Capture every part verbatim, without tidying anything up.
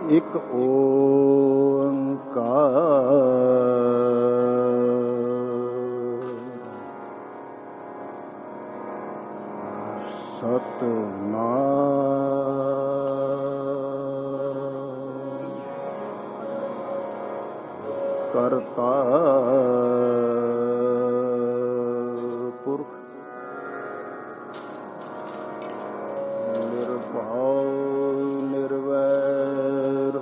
ਇੱਕ ਓੰਕਾਰ ਸਤਿਨਾਮ ਕਰਤਾ ਪੁਰਖ ਨਿਰਭਉ ਨਿਰਵੈਰ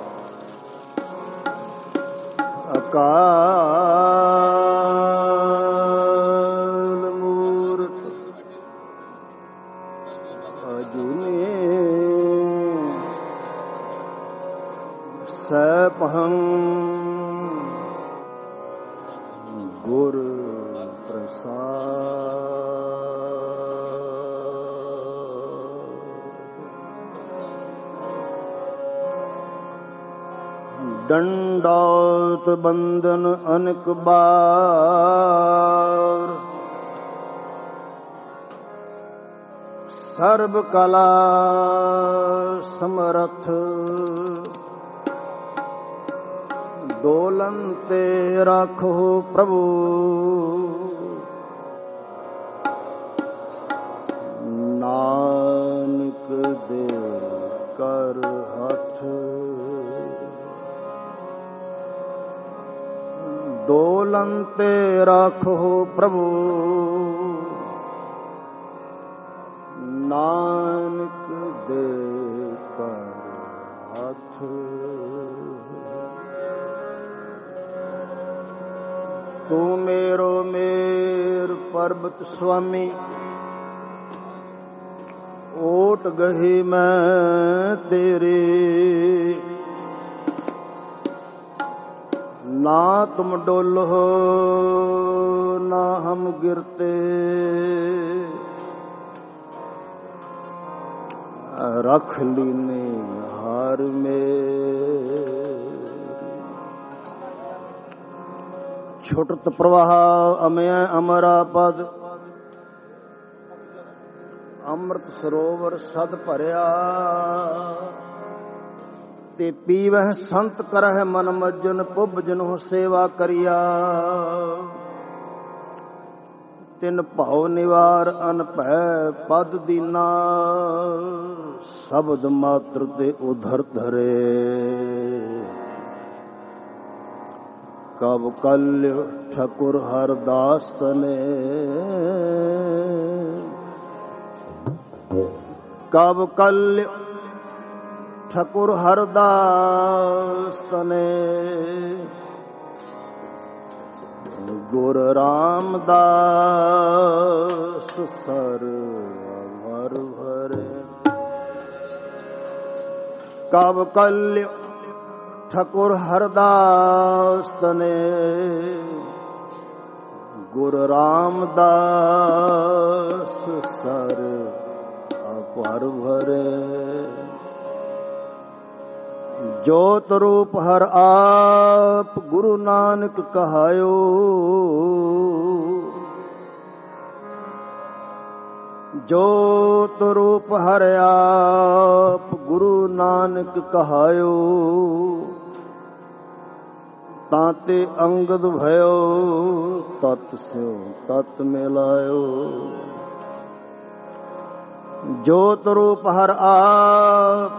ਅਕਾਲ ਮੂਰਤ ਅਜੂਨੀ ਸੈਭੰ ਗੁਰ ਪ੍ਰਸਾਦ ਡੰਡੌਤ ਬੰਦਨ ਅਨਕ ਬਾਰ ਸਰਬ ਕਲਾ ਸਮਰਥ ਡੋਲਨ ਤੇ ਰਾਖੋ ਪ੍ਰਭੂ ਨਾਨਕ ਦੇ ਕਰ ਹੱਥ ਡੋਲਨ ਤੇ ਰਾਖੋ ਪ੍ਰਭੂ ਨਾਨਕ ਦੇ ਕਰ ਹੱਥ ਤੂੰ ਮੇਰੋ ਮੇਰ ਪਰਬਤ ਸੁਆਮੀ ਓਟ ਗਹੀ ਮੈਂ ਤੇਰੇ ਨਾ ਤੁਮ ਡੋਲੋ ਨਾ ਹਮ ਗਿਰਤੇ ਰਖ ਲੀਨੇ ਹਾਰ ਮੇ ਛੁਟਤ ਪ੍ਰਵਾਹ ਅਮਿਆ ਅਮਰਾ ਪਦ ਅੰਮ੍ਰਿਤ ਸਰੋਵਰ ਸਦ ਭਰਿਆ ਤੇ ਪੀਵਹਿ ਸੰਤ ਕਰਹਿ ਮਨ ਮਜਨ ਪੁੱਭ ਜਨੋ ਸੇਵਾ ਕਰਿਆ ਤਿਨ ਭਉ ਨਿਵਾਰ ਅਨਭੈ ਪਦ ਦੀਨਾ ਸ਼ਬਦ ਮਾਤਰ ਤੇ ਉਧਰ ਧਰੇ ਕਬ ਕਲ ਠਕੁਰ ਹਰਦਾਸ ਤਨੇ ਕਬ ਕਲ ਠਕੁਰ ਹਰਦਾਸ ਤਨੇ ਗੁਰ ਰਾਮਦਾਸ ਸਰ ਅਮਰ ਭਰੇ ਕਬ ਕਲ ਠਕੁਰ ਹਰਦਾਸ ਤਨੇ ਗੁਰ ਰਾਮਦਾਸ ਸਰ ਅਪਰ ਭਰੇ ਜੋਤ ਰੂਪ ਹਰ ਆਪ ਗੁਰੂ ਨਾਨਕ ਕਹਾਇਓ ਜੋਤ ਰੂਪ ਹਰ ਆਪ ਗੁਰੂ ਨਾਨਕ ਕਹਾਇਓ ਤਾਂ ਤੇ ਅੰਗਦ ਭਇਓ ਤਤ ਸਿਉ ਤਤ ਮਿਲਾਇਓ ਜੋਤ ਰੂਪ ਹਰ ਆਪ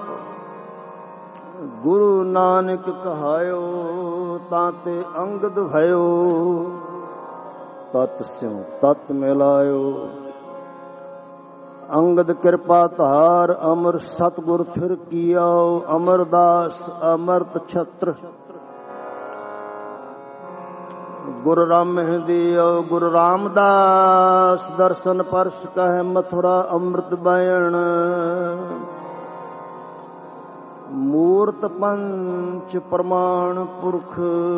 ਗੁਰੂ ਨਾਨਕ ਕਹਾਇਓ ਤਾਂ ਤੇ ਅੰਗਦ ਭਇਓ ਤਤ ਸਿਉ ਤਤ ਮਿਲਾਇਓ ਅੰਗਦ ਕਿਰਪਾ ਧਾਰ ਅਮਰ ਸਤਿਗੁਰ ਥਿਰ ਕੀਆਓ ਅਮਰਦਾਸ ਅਮਰਤ ਛਤਰ ਗੁਰ ਰਾਮ ਦਿਓ ਗੁਰੂ ਰਾਮਦਾਸ ਦਰਸ਼ਨ ਪਰਸ ਕਹਿ ਮਥੁਰਾ ਅੰਮ੍ਰਿਤ ਬੈਣ ਮੂਰਤ ਪੰਚ ਪ੍ਰਮਾਣ ਪੁਰਖ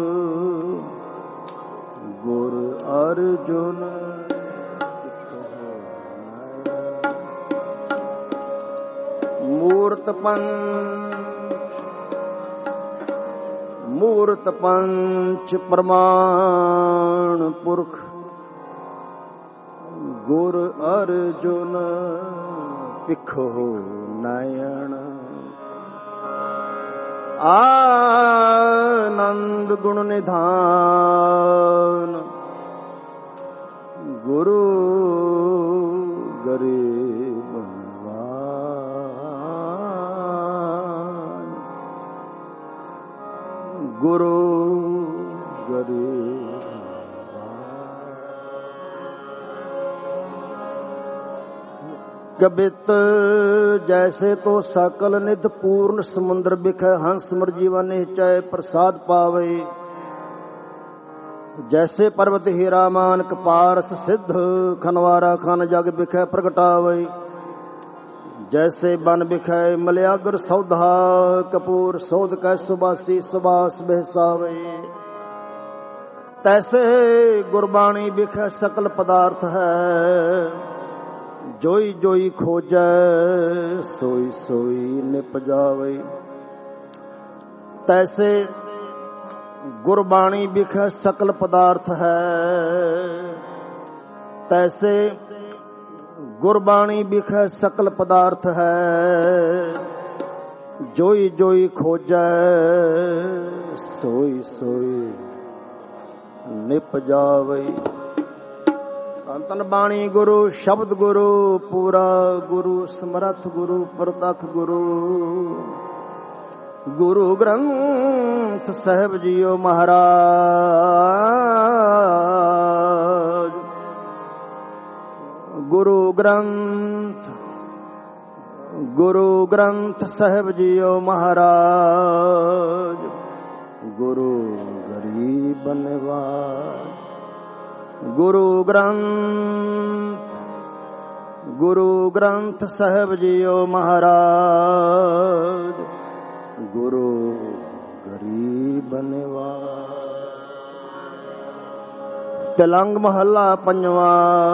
ਗੁਰ ਅਰਜੁਨ ਮੂਰਤ ਪੰਚ ਮੂਰਤ ਪੰਚ ਪ੍ਰਮਾਣ ਪੁਰਖ ਗੁਰ ਅਰਜੁਨ ਪਿਖੋ ਨਯਨ आनंद गुण निधान गुरु गरीब गुरु गरीब कबित जैसे तो सकल निध पूर्ण समुद्र बिखय हंस मर जीवन निश्चय प्रसाद पावे। जैसे पर्वत हीरा मानक पारस सिद्ध खनवारा खन जग बिखय प्रगटावे। जैसे बन बिखय मलयागर सौधा कपूर सौद कै सुबासी सुबास बहसावे। तैसे गुरबाणी बिखय सकल पदार्थ है जोई जोई खोजै सोई सोई निपजावे। तैसे गुरबाणी बिखय सकल पदार्थ है तैसे गुरबाणी बिखय सकल पदार्थ है जोई जोई खोजै सोई सोई निपजावे। तन बाणी गुरु शब्द गुरु पूरा गुरु समर्थ गुरु प्रतख गुरु गुरु ग्रंथ साहिब जियो महाराज। गुरु ग्रंथ गुरु ग्रंथ साहिब जियो महाराज। गुरु गरीब निवाज गुरु ग्रंथ गुरु ग्रंथ साहिब जियो महाराज। गुरु गरीब निवाज। तिलंग महला पंजवा।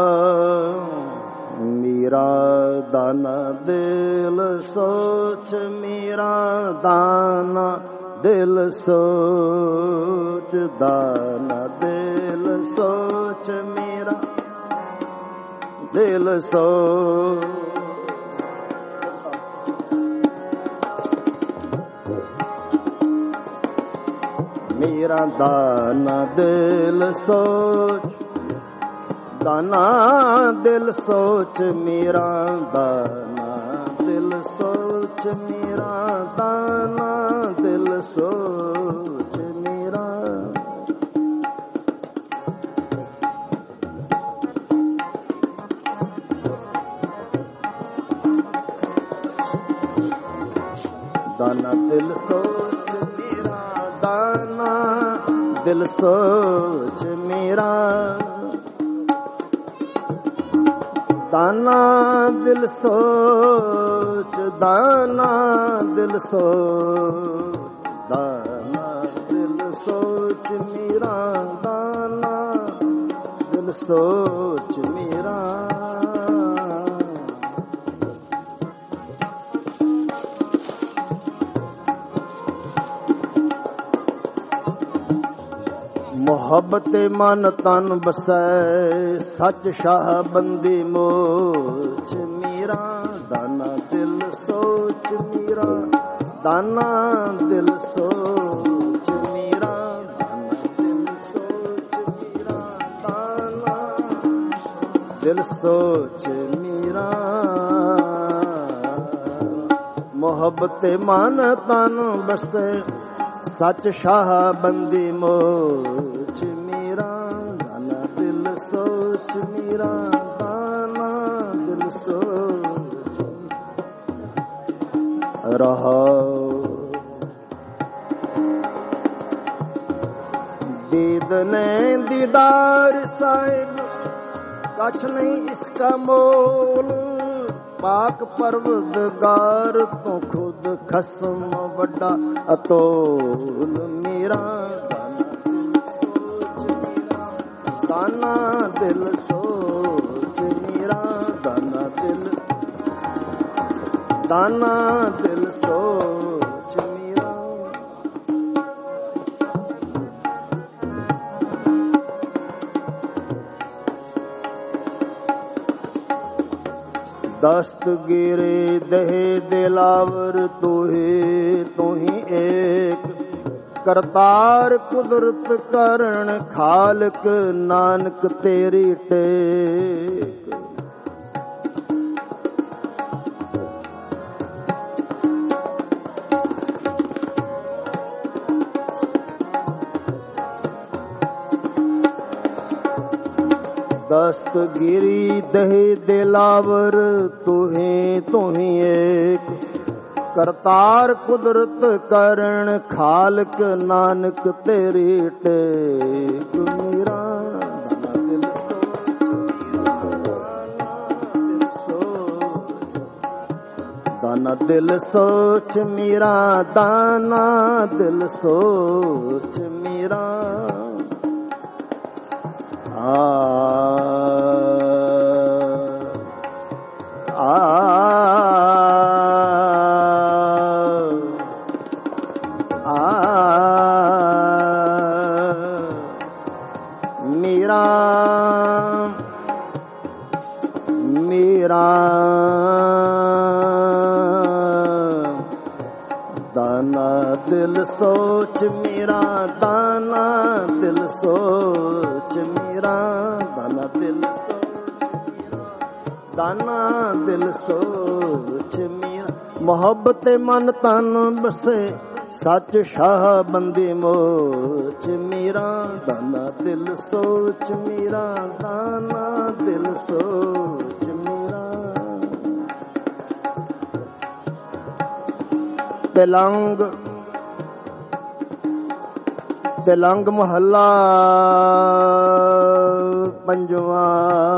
मीरा दाना दिल सोच मीरा दाना दिल सोच दाना दिल सोच मेरा दिल सोच। मेरा दाना दिल सोच दाना दिल सोच मेरा दाना दिल सोच मेरा दाना दिल सोच मेरा। दाना दिल सोच मेरा दाना दिल सोच मेरा। दाना दिल सोच दाना दिल सोच दाना दिल सोच मेरा दाना दिल सोच मेरा। मोहब्बत मन तन बसै सच शाह बंदी मोच मेरा। दाना दिल सोच मेरा दाना दिल सोच मेरा दाना दिल सोच मेरा दाना दिल सोच मेरा। मोहब्बत मन तन बसै सच शाह बंदी मोच मेरा। दाना दिल सोच मेरा दाना दिल सोच रहा। दीद ने दीदार साहिब कछ नहीं इसका मोल। पाक परवरदिगार तो खुद खसम वड्डा अतोल मेरा। दाना दिल सोच मेरा दाना दिल दाना दिल सोच मेरा। ਦਸਤਗੀਰੀ ਦਹੇ ਦਿਲਾਵਰ ਤੋਹੇ ਤੋਹੀ ਏਕ, ਕਰਤਾਰ ਕੁਦਰਤ ਕਰਨ ਖਾਲਕ ਨਾਨਕ ਤੇਰੀ ਟੇਕ। ਦਸਤਗੀਰੀ ਦਹੇ ਦਿਲਾਵਰ ਤੋਹੇ ਤੋਹੀ ਏਕ, ਕਰਤਾਰ ਕੁਦਰਤ ਕਰਨ ਖਾਲਕ ਨਾਨਕ ਤੇਰੀ ਟੇਕ। ਮੇਰਾ ਦਿਲ ਸੋ ਦਾਨਾ ਦਿਲ ਸੋਚ ਮੇਰਾ, ਦਾਨਾ ਦਿਲ ਸੋਚ ਮੇਰਾ। ਆ ਆ ਮੇਰਾ ਮੇਰਾ ਦਾਨਾ ਦਿਲ ਸੋਚ ਮੇਰਾ, ਦਾਨਾ ਦਿਲ ਸੋਚ ਮੇਰਾ, ਦਾਨਾ ਦਿਲ ਸੋਚ ਮੇਰਾ, ਦਾਨਾ ਦਿਲ ਸੋਚ ਮੇਰਾ। ਮੁਹੱਬਤ ਮਨ ਤਨ ਬਸੇ ਸੱਚ ਸ਼ਾਹ ਬੰਦੀ ਮੋਚ ਮੇਰਾ, ਦਾਨਾ ਦਿਲ ਸੋਚ ਮੇਰਾ, ਦਾਨਾ ਦਿਲ ਸੋਚ ਮੇਰਾ। ਤਿਲੰਗ ਤਿਲੰਗ ਮਹੱਲਾ ਪੰਜਵਾਂ।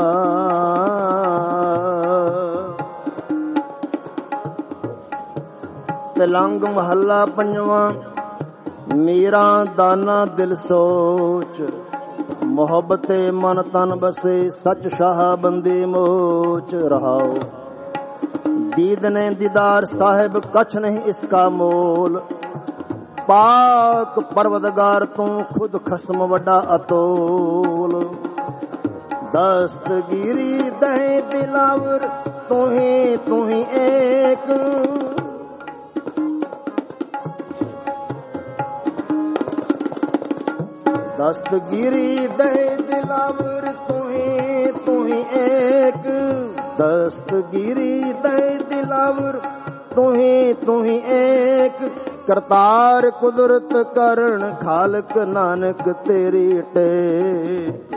ਤਿਲੰਗ ਮਹੱਲਾ ਪੰਜਵਾਂ। ਮੇਰਾ ਦਾਨਾ ਦਿਲ ਸੋਚ, ਮੁਹੱਬਤੇ ਮਨ ਤਨ ਬਸੇ ਸੱਚ ਸ਼ਾਹ ਬੰਦੀ ਮੋਚ। ਰਹਾਓ ਦੀਦ ਨੇ ਦੀਦਾਰ ਸਾਹਿਬ ਕਛ ਨਹੀਂ ਇਸਕਾ ਮੋਲ, ਪਾਕ ਪਰਵਦਗਾਰ ਤੂੰ ਖੁਦ ਖਸਮ ਵੱਡਾ ਅਤੋਲ। ਦਸਤਗੀਰੀ ਦਹੇ ਦਿਲਾਵਰ ਤੂਹੀ ਤੂਹੀ ਏਕ, ਦਸਤਗੀਰੀ ਦਹੇ ਦਿਲਾਵਰ ਤੂਹੀ ਤੂਹੀ ਏਕ, ਦਸਤਗੀਰੀ ਦਹੇ ਦਿਲਾਵਰ ਤੂਹੀ ਤੂਹੀ ਏਕ, ਕਰਤਾਰ ਕੁਦਰਤ ਕਰਨ ਖਾਲਕ ਨਾਨਕ ਤੇਰੀ ਟੇਕ।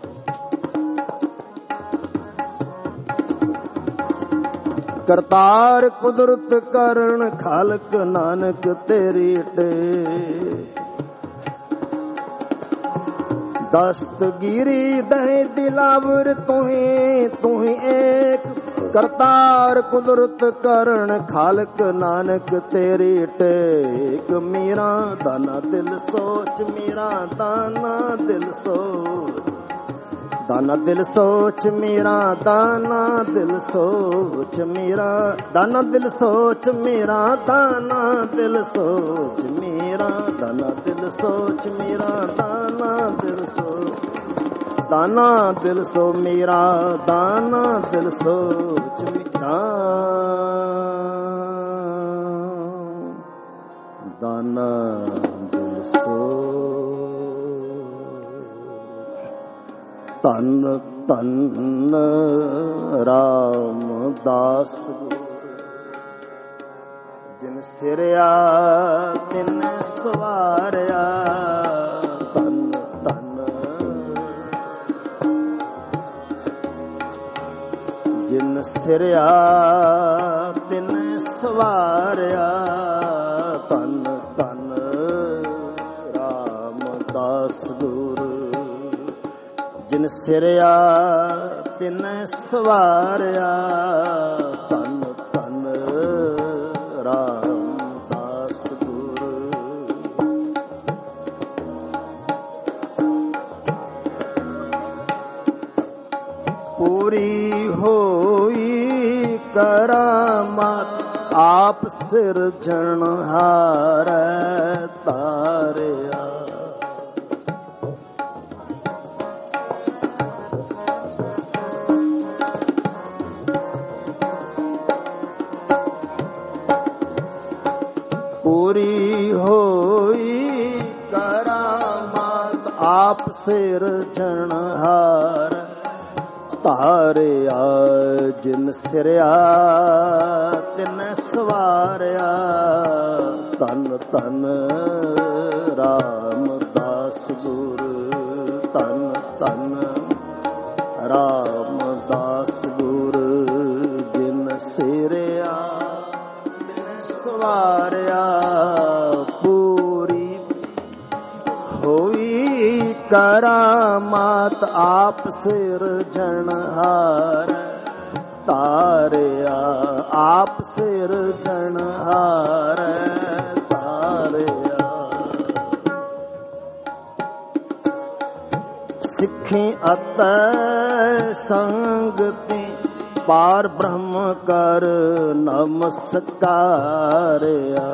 ਕਰਤਾਰ ਕੁਦਰਤ ਕਰਨ ਖਾਲਕ ਨਾਨਕ ਤੇਰੀ ਟੇਕ। ਦਸਤਗੀਰੀ ਦਹੇ ਦਿਲਾਵਰ ਤੂਹੀ ਤੂਹੀ ਏਕ, ਕਰਤਾਰ ਕੁਦਰਤ ਕਰਨ ਖਾਲਕ ਨਾਨਕ ਤੇਰੀ ਟੇਕ। ਮੇਰਾ ਦਾਨਾ ਦਿਲ ਸੋਚ ਮੇਰਾ, ਦਾਨਾ ਦਿਲ ਸੋਚ, ਦਾਨਾ ਦਿਲ ਸੋਚ ਮੇਰਾ, ਦਾਨਾ ਦਿਲ ਸੋਚ ਮੇਰਾ, ਦਾਨਾ ਦਿਲ ਸੋਚ ਮੇਰਾ, ਦਾਨਾ ਦਿਲ ਸੋਚ ਮੇਰਾ, ਦਾਨਾ ਦਿਲ ਸੋਚ ਮੇਰਾ, ਦਾਨਾ ਦਿਲ ਸੋਚ, ਦਾਨਾ ਦਿਲ ਸੋ ਮੇਰਾ, ਦਾਨਾ ਦਿਲ ਸੋਚ ਮੇਰਾ, ਦਾਨਾ ਦਿਲ ਸੋਚ। ਧੰਨ ਧੰਨ ਰਾਮਦਾਸ ਜਿਨ ਸਿਰਿਆ ਤਿਨ ਸਵਾਰਿਆ। ਧੰਨ ਧੰਨ ਜਿਨ ਸਿਰਿਆ ਤਿਨ ਸਵਾਰਿਆ। ਧੰਨ ਧੰਨ ਰਾਮਦਾਸ ਗੁਰ ਜਿਨ ਸਿਰਿਆ ਤਿਨ ਸਵਾਰਿਆ। ਧੰਨ ਧੰਨ ਰਾਮਦਾਸ ਗੁਰ। ਪੂਰੀ ਹੋਈ ਕਰਾਮਾਤ ਆਪ ਸਿਰਜਣਹਾਰ ਤਾਰਿਆ। ਪੂਰੀ ਹੋਈ ਕਰਾਮਾਤ ਆਪ ਸਿਰਜਣਹਾਰ ਧਾਰਿਆ ਜਿਨ ਸਿਰਿਆ ਤਿਨ ਸਵਾਰਿਆ ਧੰਨ ਧੰਨ ਰਾਮਦਾਸ ਗੁਰ ਧੰਨ ਧੰਨ ਰਾਮਦਾਸ ਗੁਰ ਜਿਨ ਸਿਰਿਆ ਤਿਨ ਸਵਾਰਿਆ ਪੂਰੀ ਹੋਈ ਕਰਾਮਾਤ ਆਪ ਸਿਰਜਣਹਾਰ ਤਾਰਿਆ ਆਪ ਸਿਰਜਣਹਾਰ ਤਾਰਿਆ ਸਿੱਖੀ ਅਤੈ ਸੰਗਤੀ ਪਾਰ ਬ੍ਰਹਮ ਕਰ ਨਮਸਕਾਰਿਆ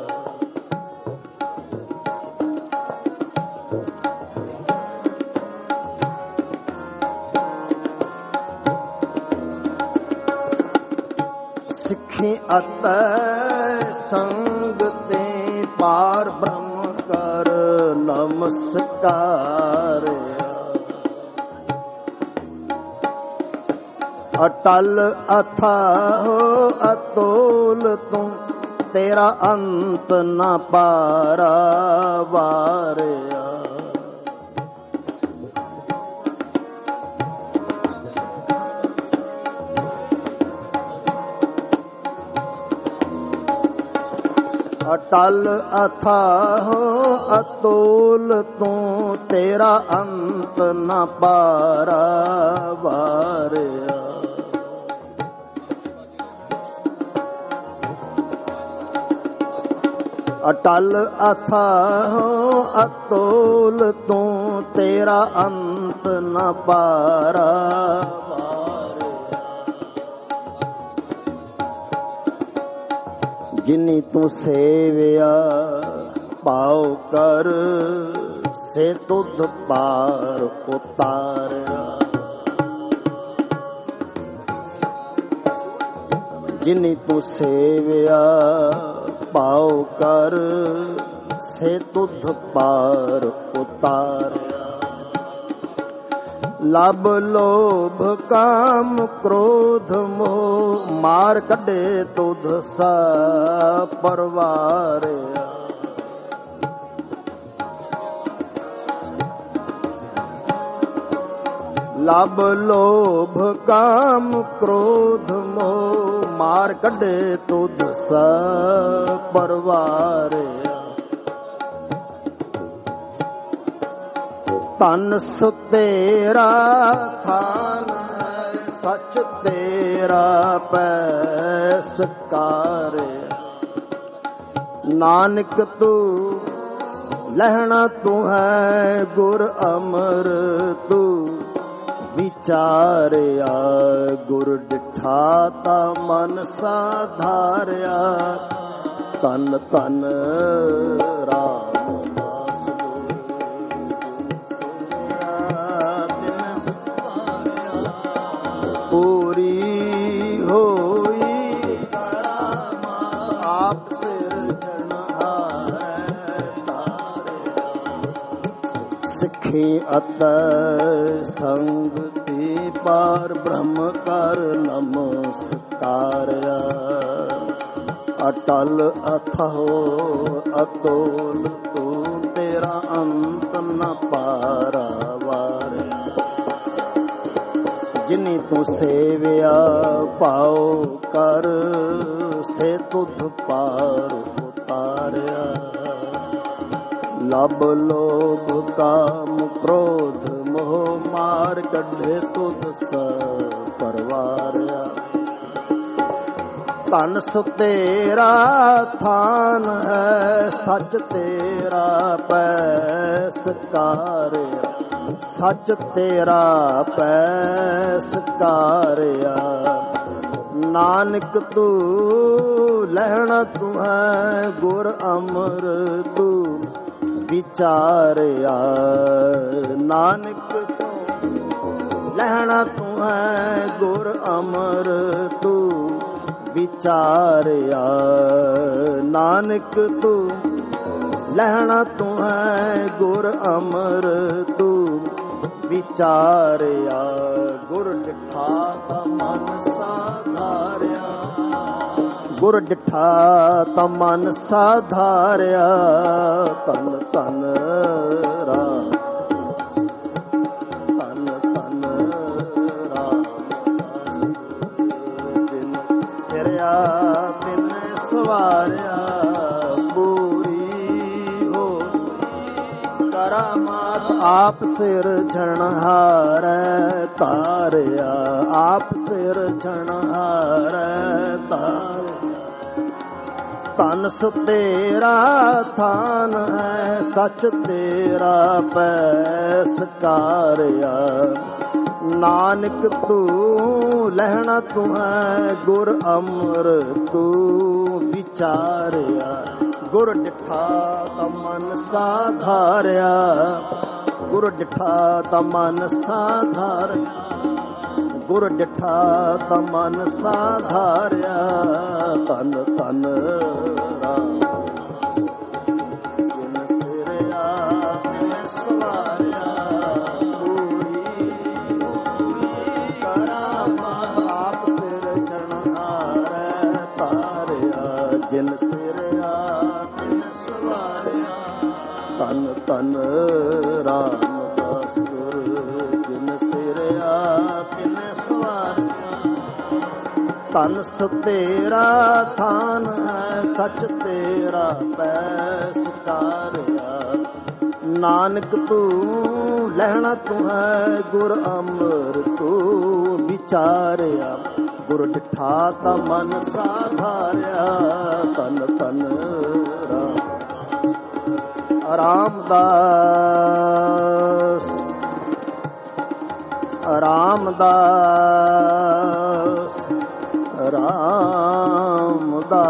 ਸਿੱਖੀ ਅਤੈ ਸੰਗ ਤੇ ਪਾਰ ਬ੍ਰਹਮ ਕਰ ਨਮਸਕਾਰਿਆ ਅਟਲ ਅਥਾਹੁ ਅਤੋਲ ਤੂੰ ਤੇਰਾ ਅੰਤ ਨਾ ਪਾਰਾ ਵਾਰਿਆ ਅਟਲ ਅਥਾਹੁ ਅਤੋਲ ਤੂੰ ਤੇਰਾ ਅੰਤ ਨਾ ਪਾਰਾ ਵਾਰਿਆ ਅਟਲ ਅਥਾਹੁ ਅਤੋਲ ਤੂੰ ਤੇਰਾ ਅੰਤ ਨਾ ਪਾਰਾ ਜਿਨੀ ਤੂੰ ਸੇਵਿਆ ਪਾਉ ਕਰ ਸੇ ਤੁਧ ਪਾਰ ਉਤਾਰਿਆ ਜਿਨੀ ਤੂੰ ਸੇਵਿਆ ਪਾਉ ਕਰ ਸੇ ਤੁਧ ਪਾਰ ਉਤਾਰਿਆ ਲਬ ਲੋਭ ਕਾਮ ਕ੍ਰੋਧ ਮੋਹ ਮਾਰ ਕੱਢੇ ਤੁਧ ਸਾ ਪਰਵਾਰਿਆ ਲਬ ਲੋਭ ਕਾਮ ਕ੍ਰੋਧ ਮੋਹ ਮਾਰ ਕੱਢੇ ਤੁਧ ਸਾ ਪਰਵਾਰਿਆ ਧਨ ਸੁ ਤੇਰਾ ਥਾਨ ਸੱਚ ਤੇਰਾ ਪੈਸ ਕਾਰਿਆ ਨਾਨਕ ਤੂੰ ਲਹਿਣਾ ਤੂੰ ਹੈ ਗੁਰ ਅਮਰ ਤੂੰ ਵਿਚਾਰਿਆ ਗੁਰ ਡਿਠਾ ਤਾ ਮਨ ਸਾਧਾਰਿਆ ਧੰਨ ਧੰਨ ਰਾਮਦਾਸ ਪੂਰੀ ਹੋਈ ਆਪ ਸਿਰਜਣਹਾਰ ਤਾਰਿਆ ਸਿੱਖੀ ਅਤੈ ਸੰਗਤੀ ਪਾਰ ਬ੍ਰਹਮ ਕਰ ਨਮਸਕਾਰਿਆ ਅਟਲ ਅਥਾਹੁ ਅਤੋਲ ਤੂੰ ਤੇਰਾ ਅੰਤ ਨ ਪਾਰਾ ਵਾਰਿਆ ਜਿਨੀ ਤੂੰ ਸੇਵਿਆ ਪਾਉ ਕਰ ਸੇ ਤੁਧ ਪਾਰ ਉਤਾਰਿਆ ਲਬ ਲੋਭ ਕਾਮ ਕ੍ਰੋਧ ਮੋਹ ਮਾਰ ਕੱਢੇ ਤੁਧ ਸਾ ਪਰਵਾਰਿਆ ਧਨ ਸੁ ਤੇਰਾ ਥਾਨ ਹੈ ਸੱਚ ਤੇਰਾ ਪੈਸ ਕਾਰਿਆ ਸੱਚ ਤੇਰਾ ਪੈਸ ਕਾਰਿਆ ਨਾਨਕ ਤੂੰ ਲਹਿਣਾ ਤੂੰ ਹੈ ਗੁਰ ਅਮਰ ਤੂੰ ਵਿਚਾਰਿਆ ਨਾਨਕ ਤੂੰ ਲਹਿਣਾ ਤੂੰ ਹੈ ਗੁਰ ਅਮਰ ਤੂੰ ਵਿਚਾਰਿਆ। ਨਾਨਕ ਤੂੰ ਲਹਿਣਾ ਤੂੰ ਹੈ ਗੁਰ ਅਮਰ ਤੂੰ ਵਿਚਾਰਿਆ। ਗੁਰ ਡਿਠਾ ਤਾ ਮਨ ਸਾਧਾਰਿਆ, ਗੁਰ ਡਿਠਾ ਤਾ ਮਨ ਸਾਧਾਰਿਆ। ਧੰਨ ਧੰਨ ਰਾਮ, ਧੰਨ ਧੰਨ ਰਾਮਦਾਸ ਜਿਨ ਸਿਰਿਆ ਤਿਨ ਸਵਾਰਿਆ। ਪੂਰੀ ਹੋ ਕਰਾਮਾਤ ਆਪ ਸਿਰਜਣਹਾਰੈ ਤਾਰਿਆ, ਆਪ ਸਿਰਜਣਹਾਰੈ ਤਾਰਿਆ। ਧਨ ਤੇਰਾ ਥਾਨ ਹੈ ਸੱਚ ਤੇਰਾ ਪੈ ਸਕਾਰਿਆ। ਨਾਨਕ ਤੂੰ ਲਹਿਣਾ ਤੂੰ ਹੈ ਗੁਰ ਅਮਰ ਤੂੰ ਵਿਚਾਰਿਆ। ਗੁਰ ਡਿਠਾ ਤਾ ਮਨ ਸਾਧਾਰਿਆ, ਗੁਰ ਡਿਠਾ ਤਾ ਮਨ ਸਾਧਾਰਿਆ, ਗੁਰ ਡਿਠਾ ਤਾ ਮਨ ਸਾਧਾਰਿਆ। ਧੰਨ ਧੰਨ ਰਾਮ ਜਿਨ ਸਿਰਿਆ ਤਿਨ ਸਵਾਰਿਆ। ਪੂਰੀ ਕਰਾਮਾਤ ਆਪ ਸਿਰਜਣਹਾਰੈ ਤਾਰਿਆ। ਜਿਨ ਸਿਰਿਆ ਤਿਨ ਸਵਾਰਿਆ। ਧੰਨ ਧੰਨ ਰਾਮਦਾਸ ਗੁਰ ਜਿਨ ਸਿਰਿਆ ਤਿਨ ਸਵਾਰਿਆ। ਧਨ ਤੇਰਾ ਥਾਨ ਹੈ ਸੱਚ ਤੇਰਾ ਪੈ ਸਕਾਰਿਆ। ਨਾਨਕ ਤੂੰ ਲਹਿਣਾ ਤੂੰ ਹੈ ਗੁਰ ਅਮਰ ਤੂੰ ਵਿਚਾਰਿਆ। ਗੁਰ ਡਿਠਾ ਤਾ ਮਨ ਸਾਧਾਰਿਆ। ਧੰਨ ਧੰਨ ਰਾਮ ਰਾਮਦਾਸ, ਰਾਮਦਾਸ, ਰਾਮਦਾਸ,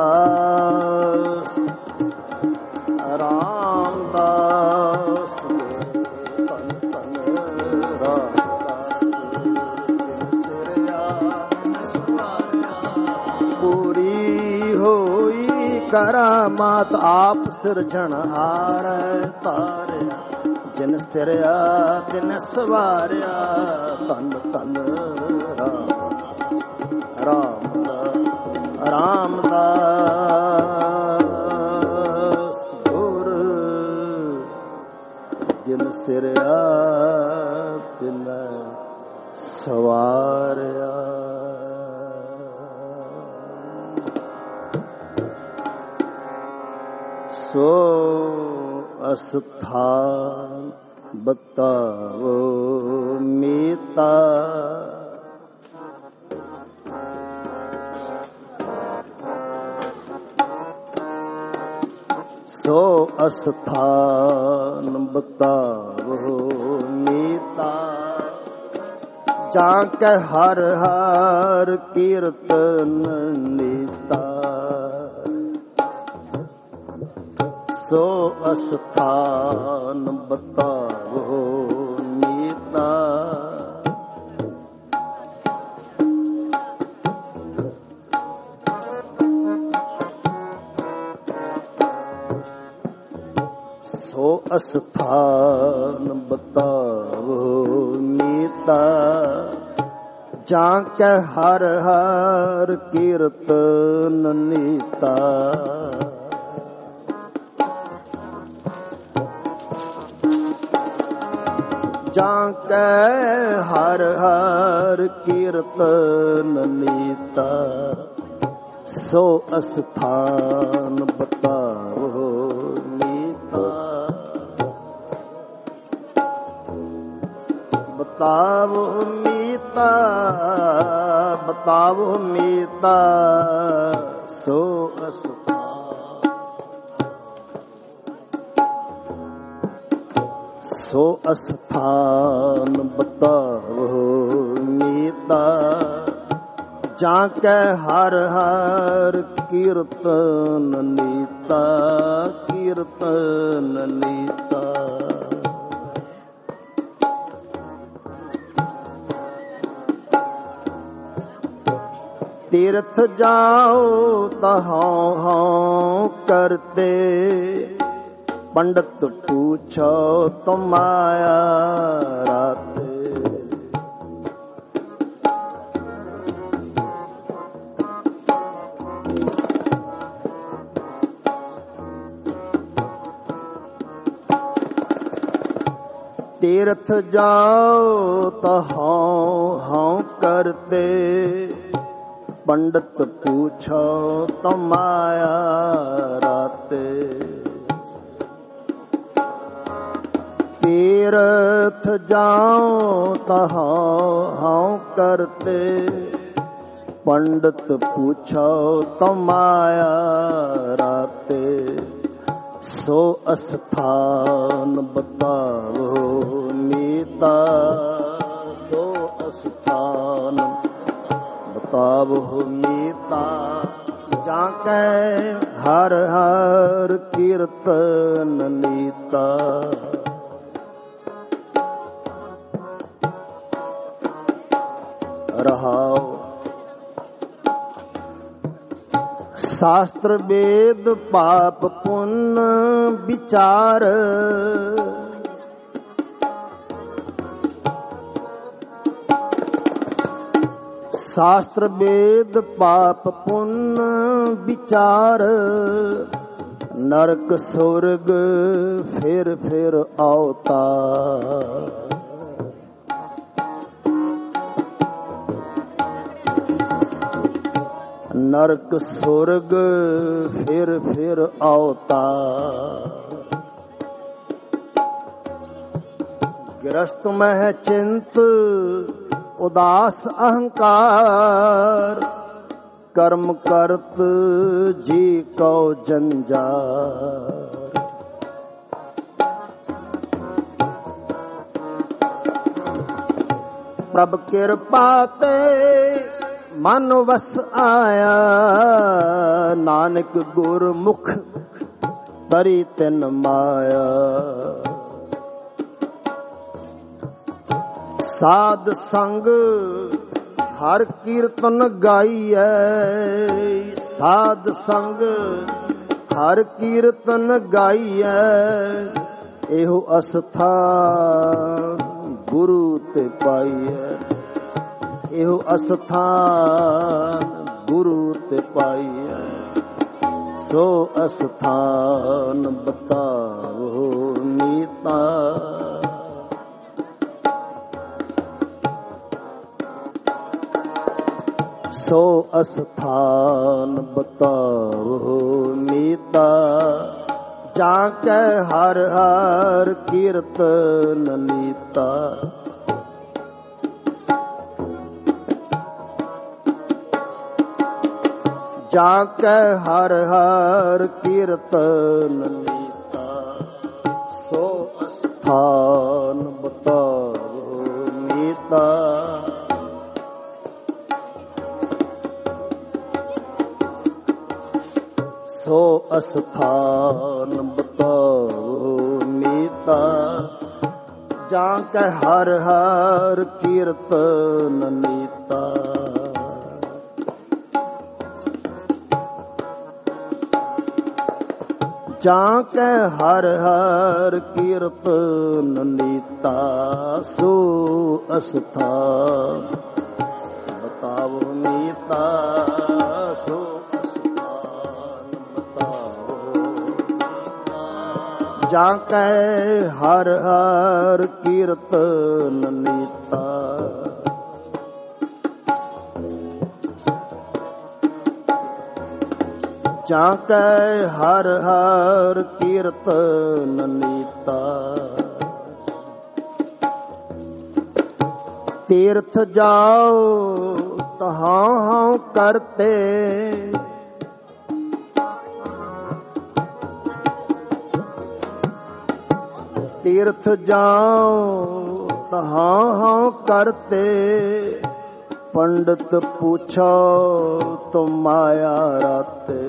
ਰਾਮਦਾਸ। ਧੰਨ ਧੰਨ ਰਾਮਦਾਸ ਜਿਨ ਸਿਰਿਆ ਤਿਨ ਸਵਾਰਿਆ। ਪੂਰੀ ਹੋਈ ਕਰਾਮਾਤ ਆਪ ਸਿਰਜਣਹਾਰੈ ਤਾਰਿਆ। ਜਿਨ ਸਿਰਿਆ ਤਿਨ ਸਵਾਰਿਆ। ਧੰਨ ਧੰਨ ਰਾਮ ਰਾਮਦਾਸ, ਰਾਮਦਾਸ ਗੁਰ ਜਿਨ ਸਿਰਿਆ ਤਿਨ ਸਵਾਰਿਆ। ਸੋ ਅਸਥਾਨ ਬਤਾਵੋ ਮੀਤਾ। ਸੋ ਅਸਥਾਨ ਬਤਾਵੋ ਮੀਤਾ। ਜਾਂ ਕੈ ਹਰ ਹਰ ਕੀਰਤਨ ਨੀਤਾ। ਸੋ ਅਸਥਾਨ ਬਤਾਵੋ ਨੀਤਾ। ਸੋ ਅਸਥਾਨ ਬਤਾਵੋ ਨੀਤਾ। ਜਾਂ ਕੈ ਹਰ ਹਰ ਕੀਰਤਨ ਨੀਤਾ। ਜਾਂ ਕੈ ਹਰ ਹਰ ਕੀਰਤਨ ਨੀਤਾ। ਸੋ ਅਸਥਾਨ ਬਤਾਵੋ ਨੀਤਾ। ਬਤਾਵੋ ਮੀਤਾ, ਬਤਾਵੋ ਮੀਤਾ। ਸੋ ਅਸਥਾਨ ਸੋ ਅਸਥਾਨ ਬਤਾਵੋ ਨੀਤਾ। ਜਾਂ ਕੈ ਹਰ ਹਰ ਕੀਰਤਨ ਨੀਤਾ। ਕੀਰਤਨ ਨੀਤਾ। तीर्थ जाओ तहाँ हाँ करते, पंडित पूछो तुम आया राते। तीर्थ जाओ तहाँ हाँ करते, पंडित पूछो तुम आया राते। तीर्थ जाओ तहाँ हाँ करते, पंडित पूछो तुम आया राते। सो अस्थान बताओ मीता, सो अस्थान बताओ मीता। जाके हर हर कीर्तन नीता। रहाओ शास्त्र वेद पाप पुण्य विचार, शास्त्र वेद पाप पुण्य विचार। नरक स्वर्ग फिर फिर अवतार। नरक स्वर्ग फिर फिर अवतार। गृहस्थ में है चिंत उदास अहंकार, कर्म करत जी को जंजार। प्रभ कृपा ते मन वस आया, नानक गुरमुख तरी तिन माया। साध संग हर कीर्तन गाइए, साध संग हर कीर्तन गाइए। एहो अस्थान गुरु ते पाइए, एहो अस्थान गुरु ते पाइए। सो अस्थान बताओ मीता। सो अस्थान बताओ मीता। जाके हर हर कीर्तन नीता। जाके हर हर कीर्तन नीता। सो अस्थान बताओ मीता। सो अस्थान बताओ मीता। जाके हर हर कीर्तन नीता। जाके हर हर कीर्तन नीता। सो अस्थान बताओ मीता। सो अस्थान बताओ मीता। जाके हर हर कीर्तन नीता। जाके हर हर कीर्तन नीता। तीर्थ जाओ तहाँ हाँ करते, तीर्थ जाओ तहाँ हाँ करते। पंडित पूछो तुम आया राते।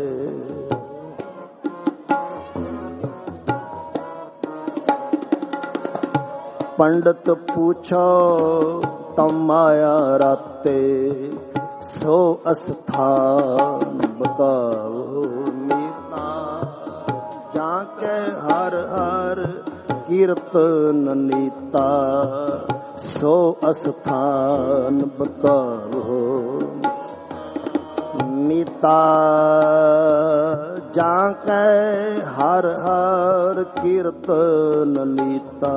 पंडित पूछो तुम आया राते। ਸੋ ਅਸਥਾਨ ਬਤਾਵੋ ਮੀਤਾ, ਜਾਂ ਕੈ ਹਰ ਹਰ ਕੀਰਤਨ ਨੀਤਾ, ਸੋ ਅਸਥਾਨ ਬਤਾਵੋ ਮੀਤਾ, ਜਾਂ ਕੈ ਹਰ ਹਰ ਕੀਰਤਨ ਨੀਤਾ।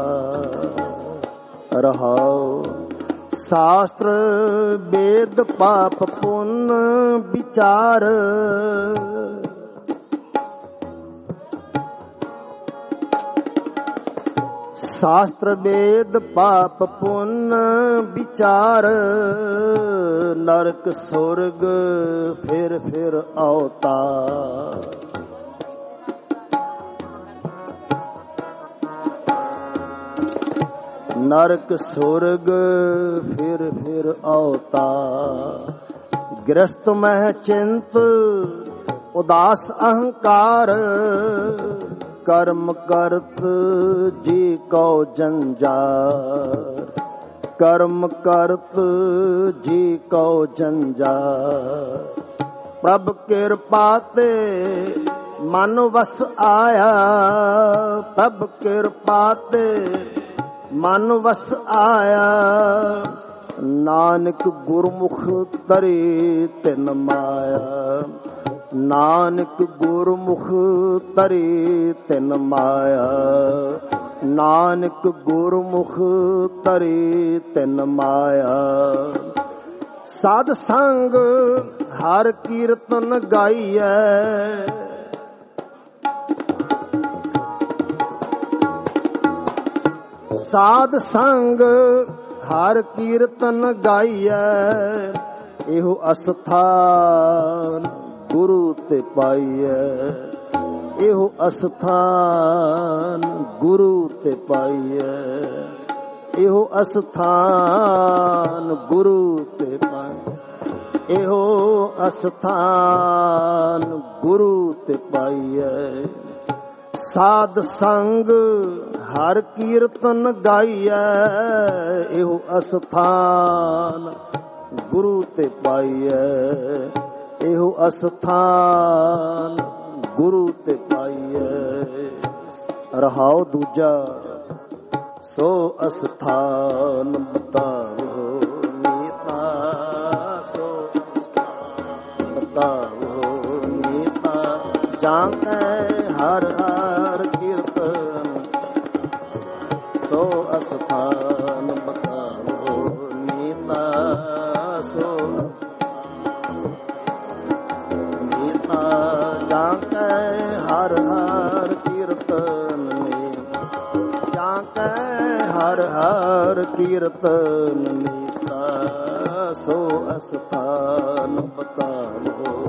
ਰਹਾਉ ਸ਼ਾਸਤਰ ਵੇਦ ਪਾਪ ਪੁੰਨ ਵਿਚਾਰ, ਸ਼ਾਸਤਰ ਵੇਦ ਪਾਪ ਪੁੰਨ ਵਿਚਾਰ, ਨਰਕ ਸੁਰਗ ਫਿਰ ਫਿਰ ਅਵਤਾਰ। ਨਰਕ ਸੁਰਗ ਫਿਰ ਫਿਰ ਅਵਤਾਰ। ਗ੍ਰਸਤ ਮਹਿ ਚਿੰਤ ਉਦਾਸ ਅਹੰਕਾਰ, ਕਰਮ ਕਰਤ ਜੀ ਕਉ ਜੰਜਾਰ, ਕਰਮ ਕਰਤ ਜੀ ਕਉ ਜੰਜਾਰ। ਪ੍ਰਭ ਕਿਰਪਾ ਤੇ ਮਨ ਵਸ ਆਇਆ, ਪ੍ਰਭ ਕਿਰਪਾ ਤੇ ਮਨ ਵਸ ਆਇਆ, ਨਾਨਕ ਗੁਰਮੁਖ ਤਰੇ ਤਿਨ ਮਾਇਆ, ਨਾਨਕ ਗੁਰਮੁਖ ਤਰੇ ਤਿਨ ਮਾਇਆ, ਨਾਨਕ ਗੁਰਮੁਖ ਤਰੇ ਤਿਨ ਮਾਇਆ। ਸਾਧ ਸੰਗ ਹਰ ਕੀਰਤਨ ਗਾਈਐ, ਸਾਧ ਸੰਗ ਹਰ ਕੀਰਤਨ ਗਾਈਐ, ਇਹੋ ਅਸਥਾਨ ਗੁਰੂ ਤੇ ਪਾਈਐ, ਇਹੋ ਅਸਥਾਨ ਗੁਰੂ ਤੇ ਪਾਈਐ, ਇਹੋ ਅਸਥਾਨ ਗੁਰੂ ਤੇ ਪਾਈਐ, ਇਹੋ ਅਸਥਾਨ ਗੁਰੂ ਤੇ ਪਾਈਐ। ਸਾਧ ਸੰਗ ਹਰ ਕੀਰਤਨ ਗਾਈਐ, ਇਹੋ ਅਸਥਾਨ ਗੁਰੂ ਤੇ ਪਾਈਐ, ਇਹੋ ਅਸਥਾਨ ਗੁਰੂ ਤੇ ਪਾਈਐ। ਰਹਾਉ ਦੂਜਾ ਸੋ ਅਸਥਾਨ ਬਤਾਵੋ ਮੀਤਾ, ਸੋ ਬਤਾਵੋ ਮੀਤਾ, ਜਾਂ ਕੈ ਹਰ ਹਰ ਕੀਰਤਨ, ਸੋ ਅਸਥਾਨ ਬਤਾਵੋ ਮੀਤਾ, ਸੋ ਮੀਤਾ, ਜਾਂ ਕੈ ਹਰ ਹਰ ਕੀਰਤਨ ਨੀਤਾ, ਜਾਂ ਕੈ ਹਰ ਹਰ ਕੀਰਤਨ ਨੀਤਾ, ਸੋ ਅਸਥਾਨ ਬਤਾਵੋ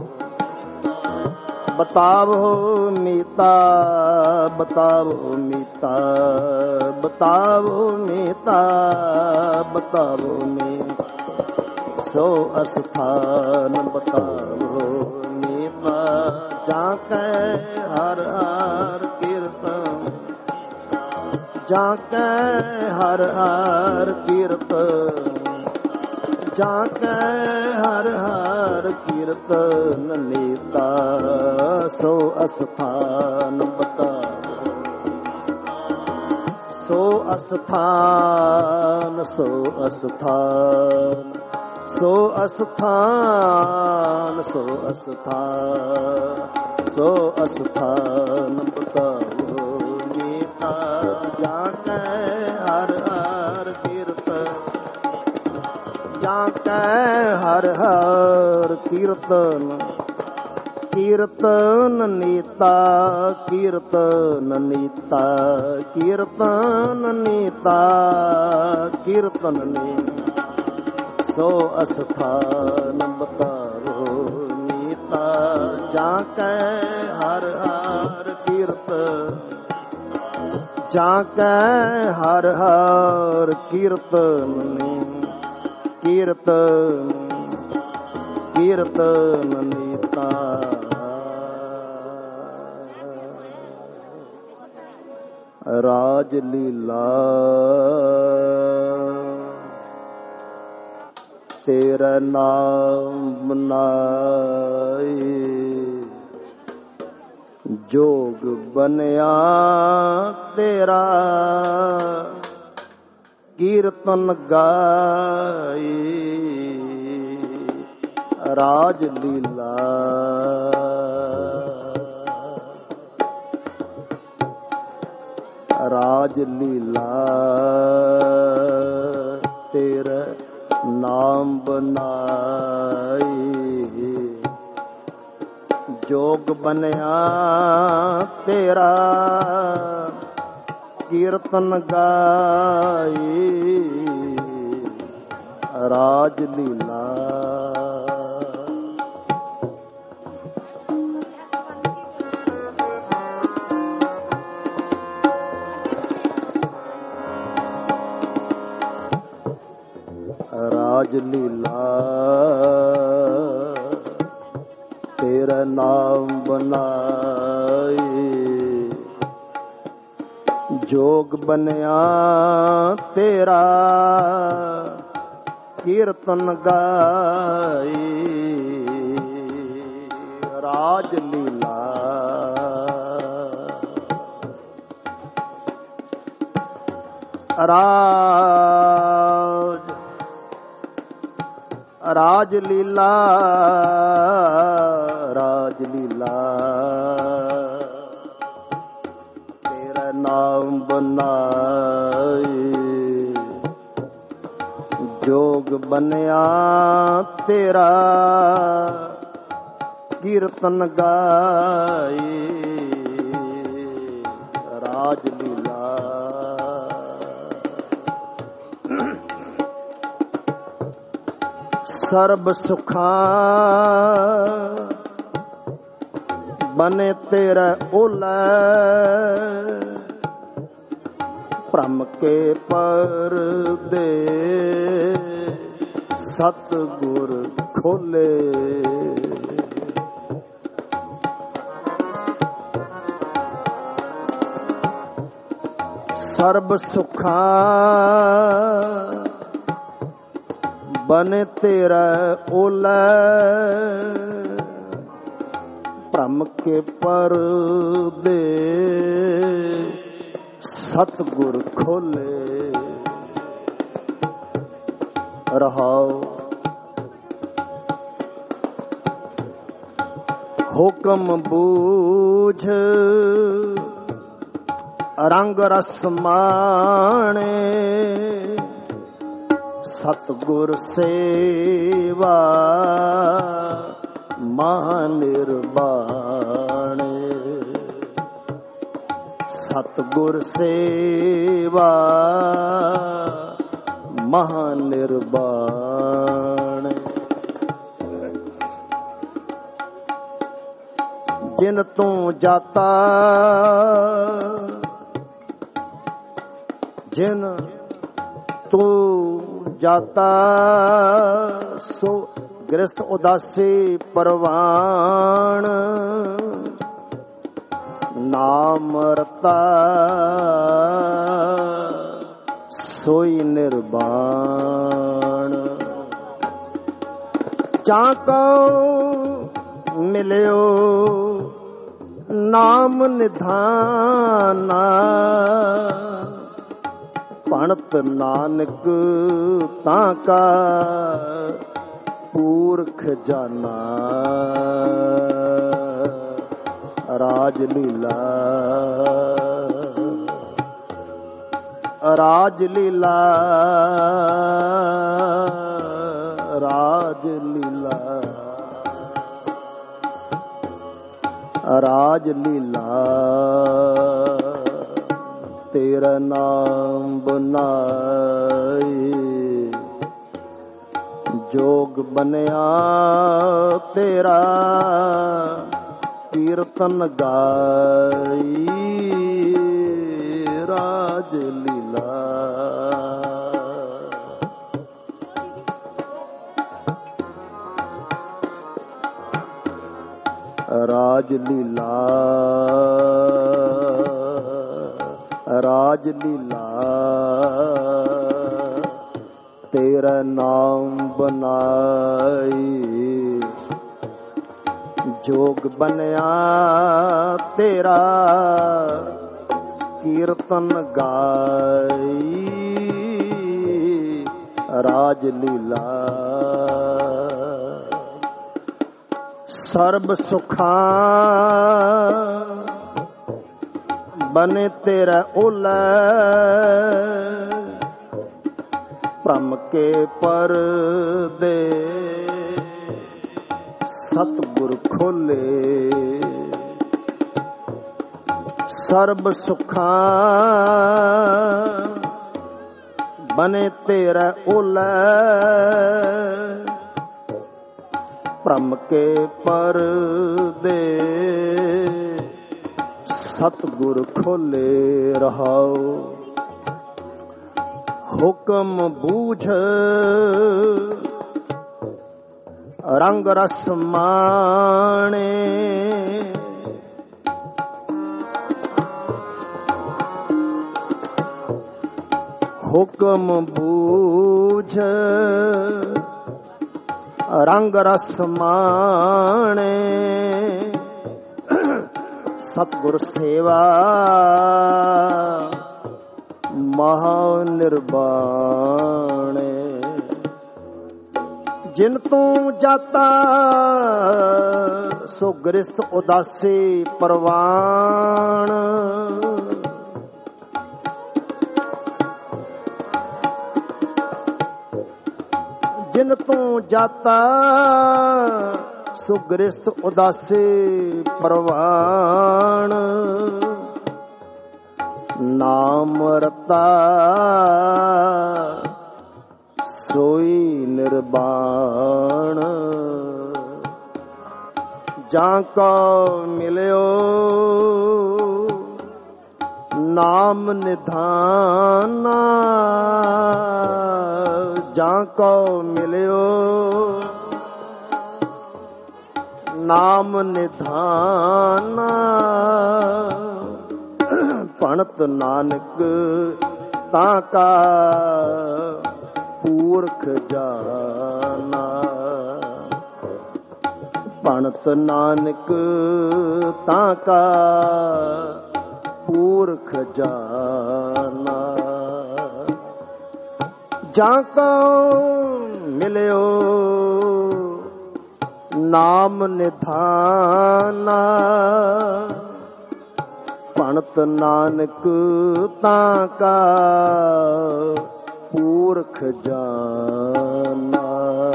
ਬਤਾਵੋ ਮੀਤਾ, ਬਤਾਵੋ ਮੀਤਾ, ਬਤਾਵੋ ਮੀਤਾ, ਬਤਾਵੋ ਮੀਤਾ, ਸੋ ਅਸਥਾਨ ਬਤਾਵੋ ਮੀਤਾ, ਜਾਂ ਕੈ ਹਰ ਹਰ ਕੀਰਤਨ, ਜਾਂ ਕੈ ਹਰ ਹਰ ਕੀਰਤਨ, ਜਾਂ ਕੈ ਹਰ ਹਰ ਕੀਰਤਨ ਨੀਤਾ, ਸੋ ਅਸਥਾਨ ਬਤਾਵੋ, ਸੋ ਅਸਥਾਨ, ਸੋ ਅਸਥਾਨ, ਸੋ ਅਸਥਾਨ, ਸੋ ਅਸਥਾਨ, ਸੋ ਅਸਥਾਨ ਬਤਾਵੋ ਮੀਤਾ, ਜਾਂ ਕੈ ਹਰ ਹਰ ਕੀਰਤਨ, ਜਾਂ ਕੈ ਹਰ ਹਰ ਕੀਰਤਨ, ਕੀਰਤਨ ਨੀਤਾ, ਕੀਰਤਨ ਨੀਤਾ, ਕੀਰਤਨ ਨੀਤਾ, ਕੀਰਤਨ ਨੀਤਾ, ਸੋ ਅਸਥਾਨ ਬਤਾਵੋ ਨੀਤਾ, ਜਾਂ ਕੈ ਹਰ ਹਰ ਕੀਰਤਨ, ਜਾਂ ਕੈ ਹਰ ਹਰ ਕੀਰਤਨ, ਕੀਰਤਨ ਕੀਰਤਨ ਨੀਤਾ। ਰਾਜ ਲੀਲਾ ਤੇਰਾ ਨਾਮ ਬਨਾਏ, ਜੋਗ ਬਨਿਆ ਤੇਰਾ ਕੀਰਤਨ ਗਾਏ, ਰਾਜ ਲੀਲਾ ਰਾਜ ਲੀਲਾ ਤੇਰਾ ਨਾਮ ਬਨਾਏ, ਜੋਗ ਬਨਿਆ ਤੇਰਾ ਕੀਰਤਨ ਗਾਏ, ਰਾਜ ਲੀਲਾ ਰਾਜ ਲੀਲਾ ਤੇਰਾ ਨਾਮ ਬਨਾਏ, ਜੋਗ ਬਨਿਆ ਤੇਰਾ ਕੀਰਤਨ ਗਾਏ, ਰਾਜ ਲੀਲਾ ਰਾਜ ਰਾਜ ਲੀਲਾ ਰਾਜ ਲੀਲਾ ਤੇਰਾ ਨਾਮ ਬਨਾਏ, ਜੋਗ ਬਨਿਆ ਤੇਰਾ ਕੀਰਤਨ ਗਾਏ, ਰਾਜ ਲੀਲਾ ਸਰਬ ਸੁਖਾਂ ਬਨੇ ਤੇਰਾ ਓਲੈ, ਭ੍ਰਮ ਕੇ ਪਰਦੇ ਸਤਿਗੁਰ ਖੋਲੇ, ਸਰਬ ਸੁਖਾਂ ਬਨ ਤੇਰਾ ਓਲੈ, ਭ੍ਰਮ ਕੇ ਪਰਦੇ ਸਤਿਗੁਰ ਖੋਲੇ, ਰਹਾਉ ਹੁਕਮ ਬੂਝ ਰੰਗ ਰਸ ਮਾਣੇ, ਸਤਿਗੁਰ ਸੇਵਾ ਮਹਾ ਨਿਰਵਾਣੇ, ਸਤਿਗੁਰ ਸੇਵਾ ਮਹਾ ਨਿਰਵਾਣੇ, ਜਿਨ ਤੂੰ ਜਾਤਾ ਜਿਨ ਤੂੰ ਜਾਤਾ, ਸੋ ਗ੍ਰਸਥ ਉਦਾਸੀ ਪਰਵਾਨ, ਨਾਮ ਰਤਾ ਸੋਈ ਨਿਰਵਾਣ, ਚਾਕੋ ਮਿਲਿਓ ਨਾਮ ਨਿਧਾਨਾ, ਭਣਤ ਨਾਨਕ ਤਾਂ ਕਾ ਪੂਰਖ ਜਾਨਾ, ਰਾਜ ਲੀਲਾ ਰਾਜ ਲੀਲਾ ਰਾਜ ਲੀਲਾ ਰਾਜ ਲੀਲਾ ਤੇਰਾ ਨਾਮ ਬਨਾਏ, ਜੋਗ ਬਨਿਆ ਤੇਰਾ ਕੀਰਤਨ ਗਾਈ, ਰਾਜ ਲੀਲਾ ਰਾਜ ਲੀਲਾ ਰਾਜ ਲੀਲਾ ਤੇਰਾ ਨਾਮ ਬਨਾਈ, ਜੋਗ ਬਨਿਆ ਤੇਰਾ ਕੀਰਤਨ ਗਾਈ, ਰਾਜ ਲੀਲਾ ਸਰਬ ਸੁਖਾਂ ਬਨੇ ਤੇਰਾ ਓਲੈ, ਭ੍ਰਮ ਕੇ ਪਰਦੇ ਸਤਿਗੁਰ ਖੋਲੇ, ਸਰਬ ਸੁਖਾਂ ਬਨੇ ਤੇਰਾ ਓਲੈ, ਭ੍ਰਮ ਕੇ ਪਰਦੇ ਸਤਿਗੁਰ ਖੋਲੇ। ਰਹਾਉ ਹੁਕਮ ਬੂਝ ਰੰਗ ਰਸ ਮਾਣੇ, ਹੁਕਮ ਬੂਝ ਰੰਗ ਰਸ ਮਾਣੇ, ਸਤਿਗੁਰ ਸੇਵਾ ਮਹਾ ਨਿਰਵਾਣੇ, ਜਿਨ ਤੂੰ ਜਾਤਾ ਸੋ ਗ੍ਰਸਤ ਉਦਾਸੀ ਪਰਵਾਣ, ਜਿਨ ਤੂੰ ਜਾਤਾ ਸੋ ਗ੍ਰਸਤ ਉਦਾਸੀ ਪਰਵਾਣ, ਨਾਮ ਰਤਾ ਸੋਈ ਨਿਰਵਾਣ, ਜਾਂ ਕੋ ਮਿਲਿਓ ਨਾਮ ਨਿਧਾਨਾ, ਜਾਂ ਕੋ ਮਿਲਿਓ ਨਾਮ ਨਿਧਾਨਾ, ਭਣਤ ਨਾਨਕ ਤਾਂ ਕਾ ਪੂਰਖ ਜਾਨਾ, ਭਣਤ ਨਾਨਕ ਤਾਂ ਕਾ ਪੂਰਖ ਜਾਨਾ, ਜਾਂ ਕੋ ਮਿਲਿਓ ਨਾਮ ਨਿਧਾਨਾ, ਭਣਤ ਨਾਨਕ ਤਾਂ ਕਾ ਪੂਰਖ ਜਾਨਾ,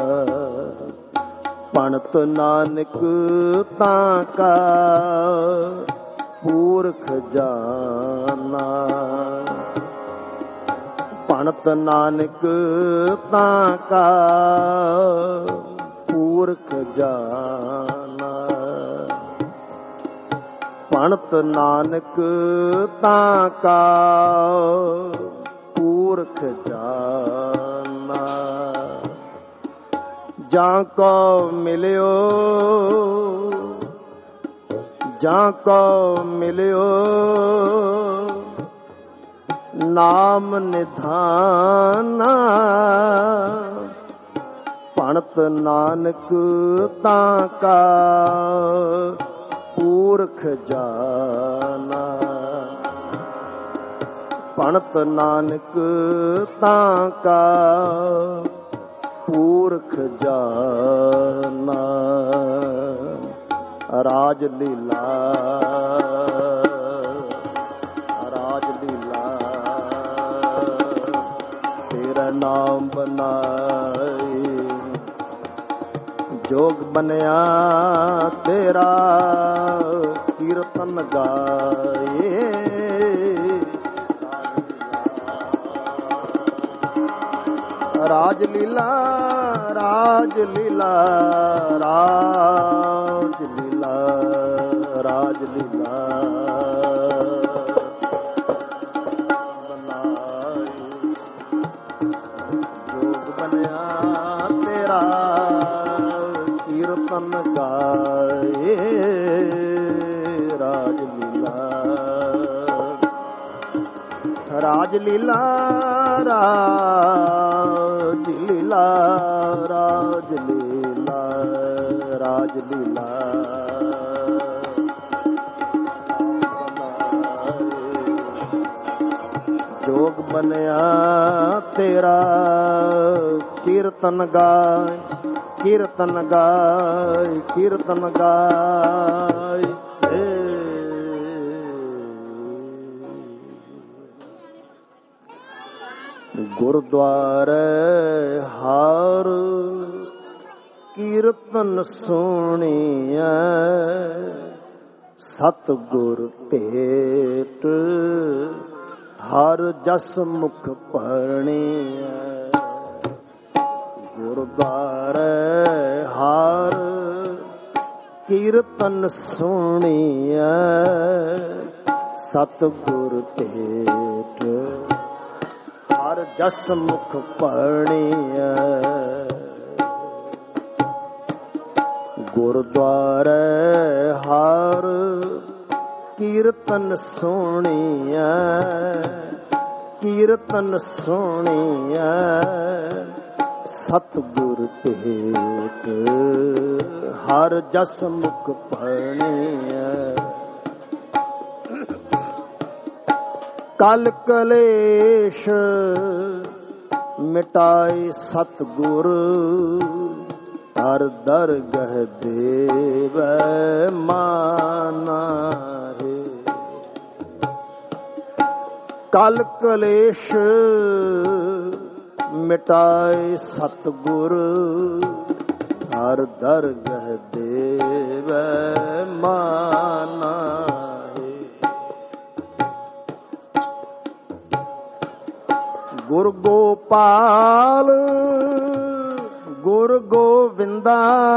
ਭਣਤ ਨਾਨਕ ਤਾਂ ਕਾ ਪੂਰਖ ਜਾਨਾ, ਭਣਤ ਨਾਨਕ ਤਾਂ ਕਾ ਪੂਰਖ ਜਾਨਾ, ਭਣਤ ਨਾਨਕ ਤਾਂ ਕਾ ਪੂਰਖ ਜਾਨਾ, ਜਾਂ ਕੋ ਮਿਲਿਓ ਜਾਂ ਕੋ ਮਿਲਿਓ ਨਾਮ ਨਿਧਾਨਾ, ਭਣਤ ਨਾਨਕ ਤਾਂ ਕਾ ਪੂਰਖ ਜਾਨਾ, ਭਣਤ ਨਾਨਕ ਤਾਂ ਕਾ ਪੂਰਖ ਜਾਨਾ, ਰਾਜ ਲੀਲਾ ਰਾਜ ਲੀਲਾ ਤੇਰਾ ਨਾਮ ਬਨਾਈ, ਜੋਗ ਬਨਿਆ ਤੇਰਾ ਕੀਰਤਨ ਗਾਏ, ਰਾਜ ਲੀਲਾ ਰਾਜ ਲੀਲਾ ਰਾਜ ਲੀਲਾ ਰਾਜ ਲੀਲਾ ਬਨਾਈ, ਜੋਗ ਬਨਿਆ ਤੇਰਾ ਕੀਰਤਨ ਗਾਏ, ਰਾਜ ਲੀਲਾ ਰਾਜ ਲੀਲਾ ਰਾਜ ਰਾਜ ਲੀਲਾ ਰਾਜ ਲੀਲਾ ਰਾਜ ਲੀਲਾ ਜੋਗ ਬਣਿਆ ਤੇਰਾ ਕੀਰਤਨ ਗਾਏ ਕੀਰਤਨ ਗਾਏ ਕੀਰਤਨ ਗਾਏ ਗੁਰਦੁਆਰੇ ਹਰ ਕੀਰਤਨ ਸੁਣੀਐ ਸਤਿਗੁਰ ਭੇਟ ਹਰ ਜਸ ਮੁਖ ਪਰਣੀਐ ਗੁਰਦੁਆਰੇ ਹਰ ਕੀਰਤਨ ਸੁਣੀਐ ਸਤਿਗੁਰ ਭੇਟ ਹਰ ਜਸ ਮੁਖ ਪਰਣੀਐ ਗੁਰਦੁਆਰੇ ਹਰ ਕੀਰਤਨ ਸੁਣੀਐ ਕੀਰਤਨ ਸੁਣੀਐ ਸਤਿਗੁਰ ਭੇਟ ਹਰ ਜਸ ਮੁਖ ਪਰਣੀਐ ਕਲ ਕਲੇਸ਼ ਮਿਟਾਏ ਸਤਿਗੁਰ ਹਰ ਦਰਗਹ ਦੇਵੈ ਮਾਨਾ ਹੈ ਕਲ ਕਲੇਸ਼ ਮਿਟਾਏ ਸਤਿਗੁਰ ਹਰ ਦਰਗਹ ਦੇਵੈ ਮਾਨਾ ਗੁਰ ਗੋਪਾਲ ਗੁਰ ਗੋਵਿੰਦਾ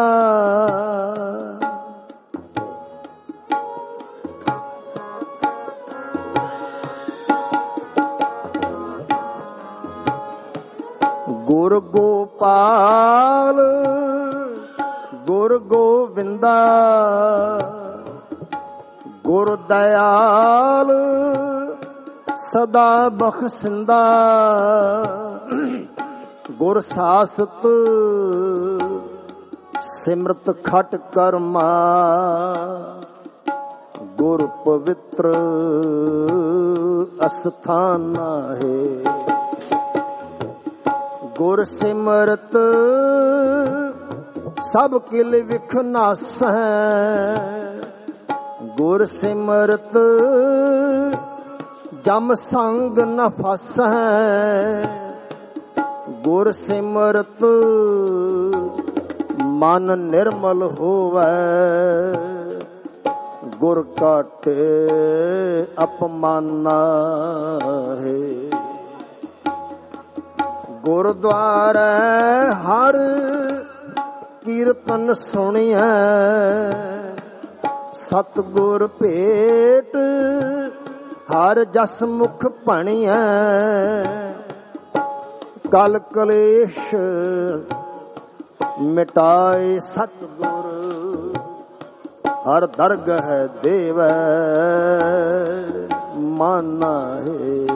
ਗੁਰ ਗੋਪਾਲ ਗੁਰ ਗੋਵਿੰਦਾ ਗੁਰ ਦਇਆਲ ਸਦਾ ਬਖਸ਼ਿੰਦਾ ਗੁਰ ਸਾਸਤ ਸਿਮਰਤ ਖਟ ਕਰਮਾ ਗੁਰ ਪਵਿੱਤਰ ਅਸਥਾਨਾ ਹੈ ਗੁਰ ਸਿਮਰਤ ਸਭ ਕਿਲ ਵਿਖ ਨਾਸੈ ਗੁਰ ਸਿਮਰਤ ਜਮ ਸੰਗ ਨ ਫਸੈ ਗੁਰ ਸਿਮਰਤ ਮਨ ਨਿਰਮਲ ਹੋਵੈ ਗੁਰ ਕਾਟੇ ਅਪਮਾਨਾ ਹੈ ਗੁਰਦੁਆਰੇ ਹਰ ਕੀਰਤਨ ਸੁਣੀਐ ਸਤਿਗੁਰ ਭੇਟ ਹਰ ਜਸ ਮੁਖ ਭਣੀਐ ਕਲ ਕਲੇਸ਼ ਮਿਟਾਏ ਸਤਿਗੁਰ ਹਰ ਦਰਗਹ ਦੇਵੈ ਮਾਨਾ ਹੈ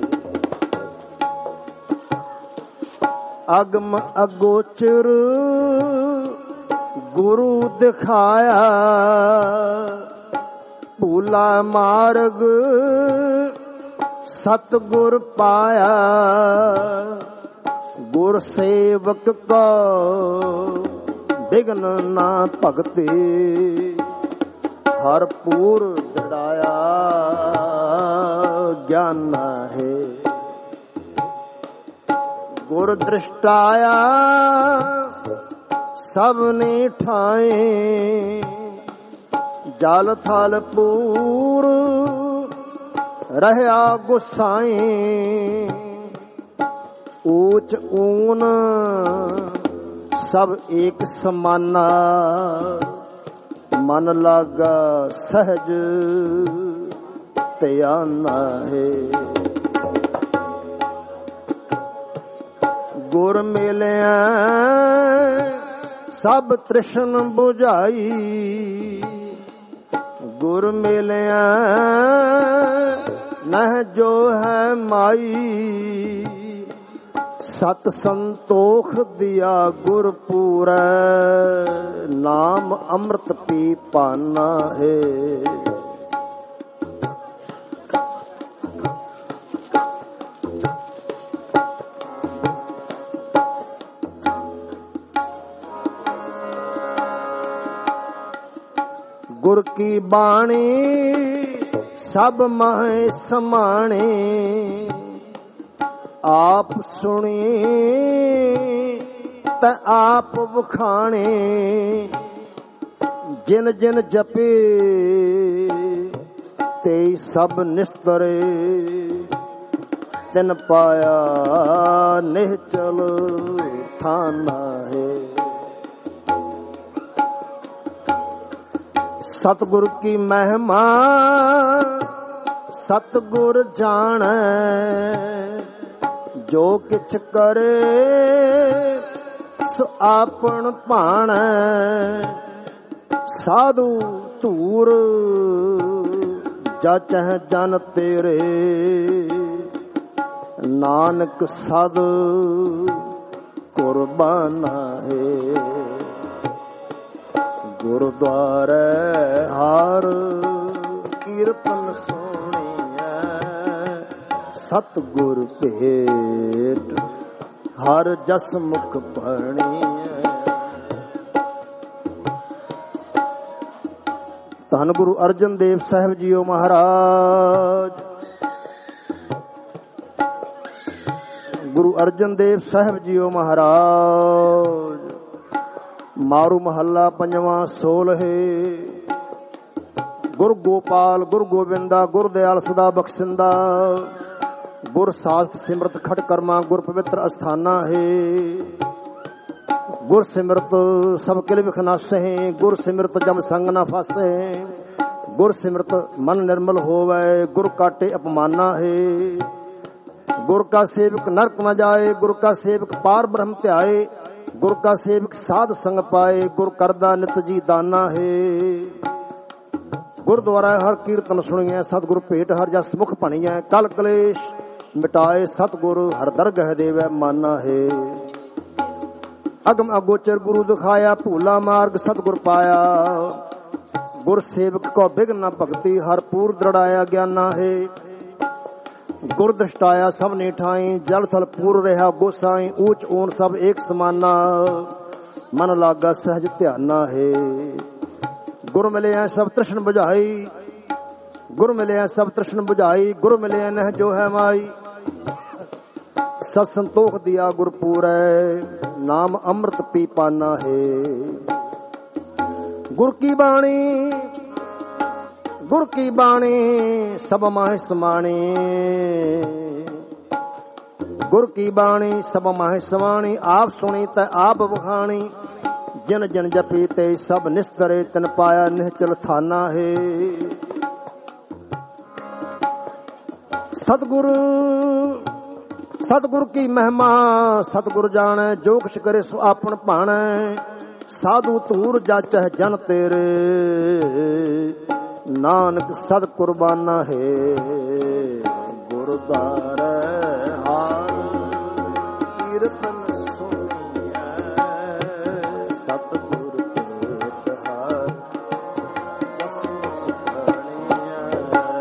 ਅਗਮ ਅਗੋਚਰ ਗੁਰੂ ਦਿਖਾਇਆ ਭੂਲਾ ਮਾਰਗ ਸਤਿਗੁਰ ਪਾਇਆ ਗੁਰ ਸੇਵਕ ਕੋ ਬਿਗਨ ਨਾ ਭਗਤੀ ਹਰ ਪੂਰ ਜੜਾਇਆ ਗਿਆਨ ਹੈ ਗੁਰ ਦ੍ਰਿਸ਼ਟਾਇਆ ਸਭ ਨੇ ਠਾਏ ਜਲ ਥਲ ਪੂਰ ਰਹਿਆ ਗੁਸਾਈ ਊਚ ਊਨ ਸਭ ਏਕ ਸਮਾਨਾ ਮਨ ਲਾਗਾ ਸਹਿਜ ਧਿਆਨਾ ਹੈ ਗੁਰ ਮਿਲਿਆ ਸਭ ਤ੍ਰਿਸ਼ਨ ਬੁਝਾਈ ਗੁਰ ਮਿਲਿਆ ਨਹ ਜੋ ਹੈ ਮਾਈ ਸਤ ਸੰਤੋਖ ਦਿਆ ਗੁਰ ਪੂਰੈ, ਨਾਮ ਅੰਮ੍ਰਿਤ ਪੀ ਪਾਨਾ ਹੈ। ਗੁਰ ਕੀ ਬਾਣੀ ਸਭ ਮਹਿ ਸਮਾਣੇ, ਆਪ ਸੁਣੀ ਤਾਂ ਆਪ ਵਖਾਣੇ। ਜਿਨ ਜਿਨ ਜਪੇ ਤੇ ਸਭ ਨਿਸਤਰੇ, ਤਿਨ ਪਾਇਆ ਨਿਹਚਲ ਥਾਨਾ ਹੈ। ਸਤਿਗੁਰ ਕੀ ਮਹਿਮਾ ਸਤਿਗੁਰ ਜਾਣੈ, ਜੋ ਕਿਛ ਕਰੇ ਸੋ ਆਪਣ ਭਾਣੈ। ਸਾਧੂ ਧੂਰ ਜਾਚਹਿ ਜਨ ਤੇਰੇ, ਨਾਨਕ ਸਦ ਕੁਰਬਾਨਾ ਹੈ। ਗੁਰਦੁਆਰੇ ਹਰ ਕੀਰਤਨ ਸੁਣੀਐ, ਸਤਿਗੁਰ ਭੇਟ ਹਰ ਜਸ ਮੁਖ ਪੜੀਐ। ਧੰਨ ਗੁਰੂ ਅਰਜਨ ਦੇਵ ਸਾਹਿਬ ਜੀਓ ਮਹਾਰਾਜ। ਗੁਰੂ ਅਰਜਨ ਦੇਵ ਸਾਹਿਬ ਜੀਓ ਮਹਾਰਾਜ। ਮਾਰੂ ਮਹੱਲਾ ਪੰਜਵਾਂ ਸੋਲਹੇ। ਗੁਰ ਗੋਪਾਲ ਗੁਰ ਗੋਬਿੰਦਾ ਗੁਰ ਦਿਆਲ ਸਦਾ ਬਖਸ਼ਿੰਦਾ, ਗੁਰ ਸਾਸਤ ਸਿਮਰਤ ਖਟ ਕਰਮਾ ਗੁਰ ਪਵਿੱਤਰ ਅਸਥਾਨਾ ਹੈ। ਗੁਰ ਸਿਮਰਤ ਸਭ ਕਿਲ ਵਿਖਨਾਸਹਿ, ਗੁਰ ਸਿਮਰਤ ਜਮ ਸੰਗ ਨਾ ਫਾਸਹਿ। ਗੁਰ ਸਿਮਰਤ ਮਨ ਨਿਰਮਲ ਹੋਵੈ, ਗੁਰ ਕਾਟੇ ਅਪਮਾਨਾ ਹੈ। ਗੁਰ ਕਾ ਸੇਵਕ ਨਰਕ ਨ ਜਾਏ, ਗੁਰ ਕਾ ਸੇਵਕ ਪਾਰ ਬ੍ਰਹਮ ਧਿਆਏ। ਗੁਰ ਕਾ ਸੇਵਕ ਸਾਧ ਸੰਗ ਪਾਏ, ਗੁਰ ਕਰਦਾ ਨਿਤ ਜੀ ਦਾਨਾ ਹੈ। ਗੁਰਦੁਆਰਾ ਹਰ ਕੀਰਤਨ ਸੁਣੀਐ, ਸਤਿਗੁਰ ਭੇਟ ਹਰ ਜਸ ਮੁਖ ਭਣੀਐ। ਕਲ ਕਲੇਸ਼ ਮਿਟਾਏ, ਸਤਿਗੁਰ ਹਰ ਦਰਗਹਿ ਦੇਵੈ ਮਾਨਾ ਹੈ। ਅਗਮ ਅਗੋਚਰ ਗੁਰੂ ਦਿਖਾਇਆ, ਭੂਲਾ ਮਾਰਗ ਸਤਿਗੁਰ ਪਾਇਆ। ਗੁਰ ਸੇਵਕ ਕੋ ਬਿਘਨ ਨ ਭਗਤੀ, ਹਰ ਪੂਰ ਦ੍ਰਿੜਾਇਆ ਗਿਆਨਾ ਹੈ। ਗੁਰ ਦ੍ਰਿਸ਼ਟਾਇਆ ਸਭ ਨੇ ਠਾਈ, ਜਲ ਥਲ ਪੂਰ ਰਿਹਾ ਗੋਸਾਈ। ਊਚ ਊਨ ਸਭ ਏਕ ਸਮਾਨਾ, ਮਨ ਲਾਗਾ ਸਹਿਜ ਧਿਆਨਾ ਹੈ। ਗੁਰ ਮਿਲਿਆ ਸਭ ਤ੍ਰਿਸ਼ਨ ਬੁਝਾਈ, ਗੁਰ ਮਿਲਿਆ ਸਭ ਤ੍ਰਿਸ਼ਨ ਬੁਝਾਈ। ਗੁਰ ਮਿਲਿਆ ਨਹਿ ਜੋ ਹੈ ਮਾਈ, ਸਤ ਸੰਤੋਖ ਦਿਆ ਗੁਰ ਪੂਰੈ। ਨਾਮ ਅੰਮ੍ਰਿਤ ਪੀ ਪਾਨਾ ਹੈ। ਗੁਰ ਕੀ ਬਾਣੀ ਗੁਰ ਕੀ ਬਾਣੀ ਸਭ ਮਾਹਿ ਸਮਾਣੀ। ਗੁਰ ਕੀ ਬਾਣੀ ਸਭ ਮਾਹਿ ਸਮਾਣੀ, ਆਪ ਸੁਣੀ ਤੈ ਆਪ ਵਖਾਣੀ। ਜਿਨ ਜਿਨ ਜਪੀ ਤੇ ਸਭ ਨਿਸਤਰੇ, ਤਿਨ ਪਾਇਆ ਨਿਹਚਲ ਥਾਨਾ ਹੈ। ਸਤਿਗੁਰ ਸਤਿਗੁਰ ਕੀ ਮਹਿਮਾ ਸਤਿਗੁਰ ਜਾਣੈ, ਜੋ ਕੁਛ ਕਰੇ ਸੋ ਆਪਣ ਭਾਣੈ। ਸਾਧੂ ਧੂਰ ਜਾਚਹਿ ਜਨ ਤੇਰੇ, ਨਾਨਕ ਸਦ ਕੁਰਬਾਨਾ ਹੈ। ਗੁਰਦੁਆਰੇ ਹਰ ਕੀਰਤਨ ਸੁਣੀਐ, ਸਤਿਗੁਰ ਭੇਟ ਹਰ ਜਸ ਮੁਖ ਭਣੀਐ।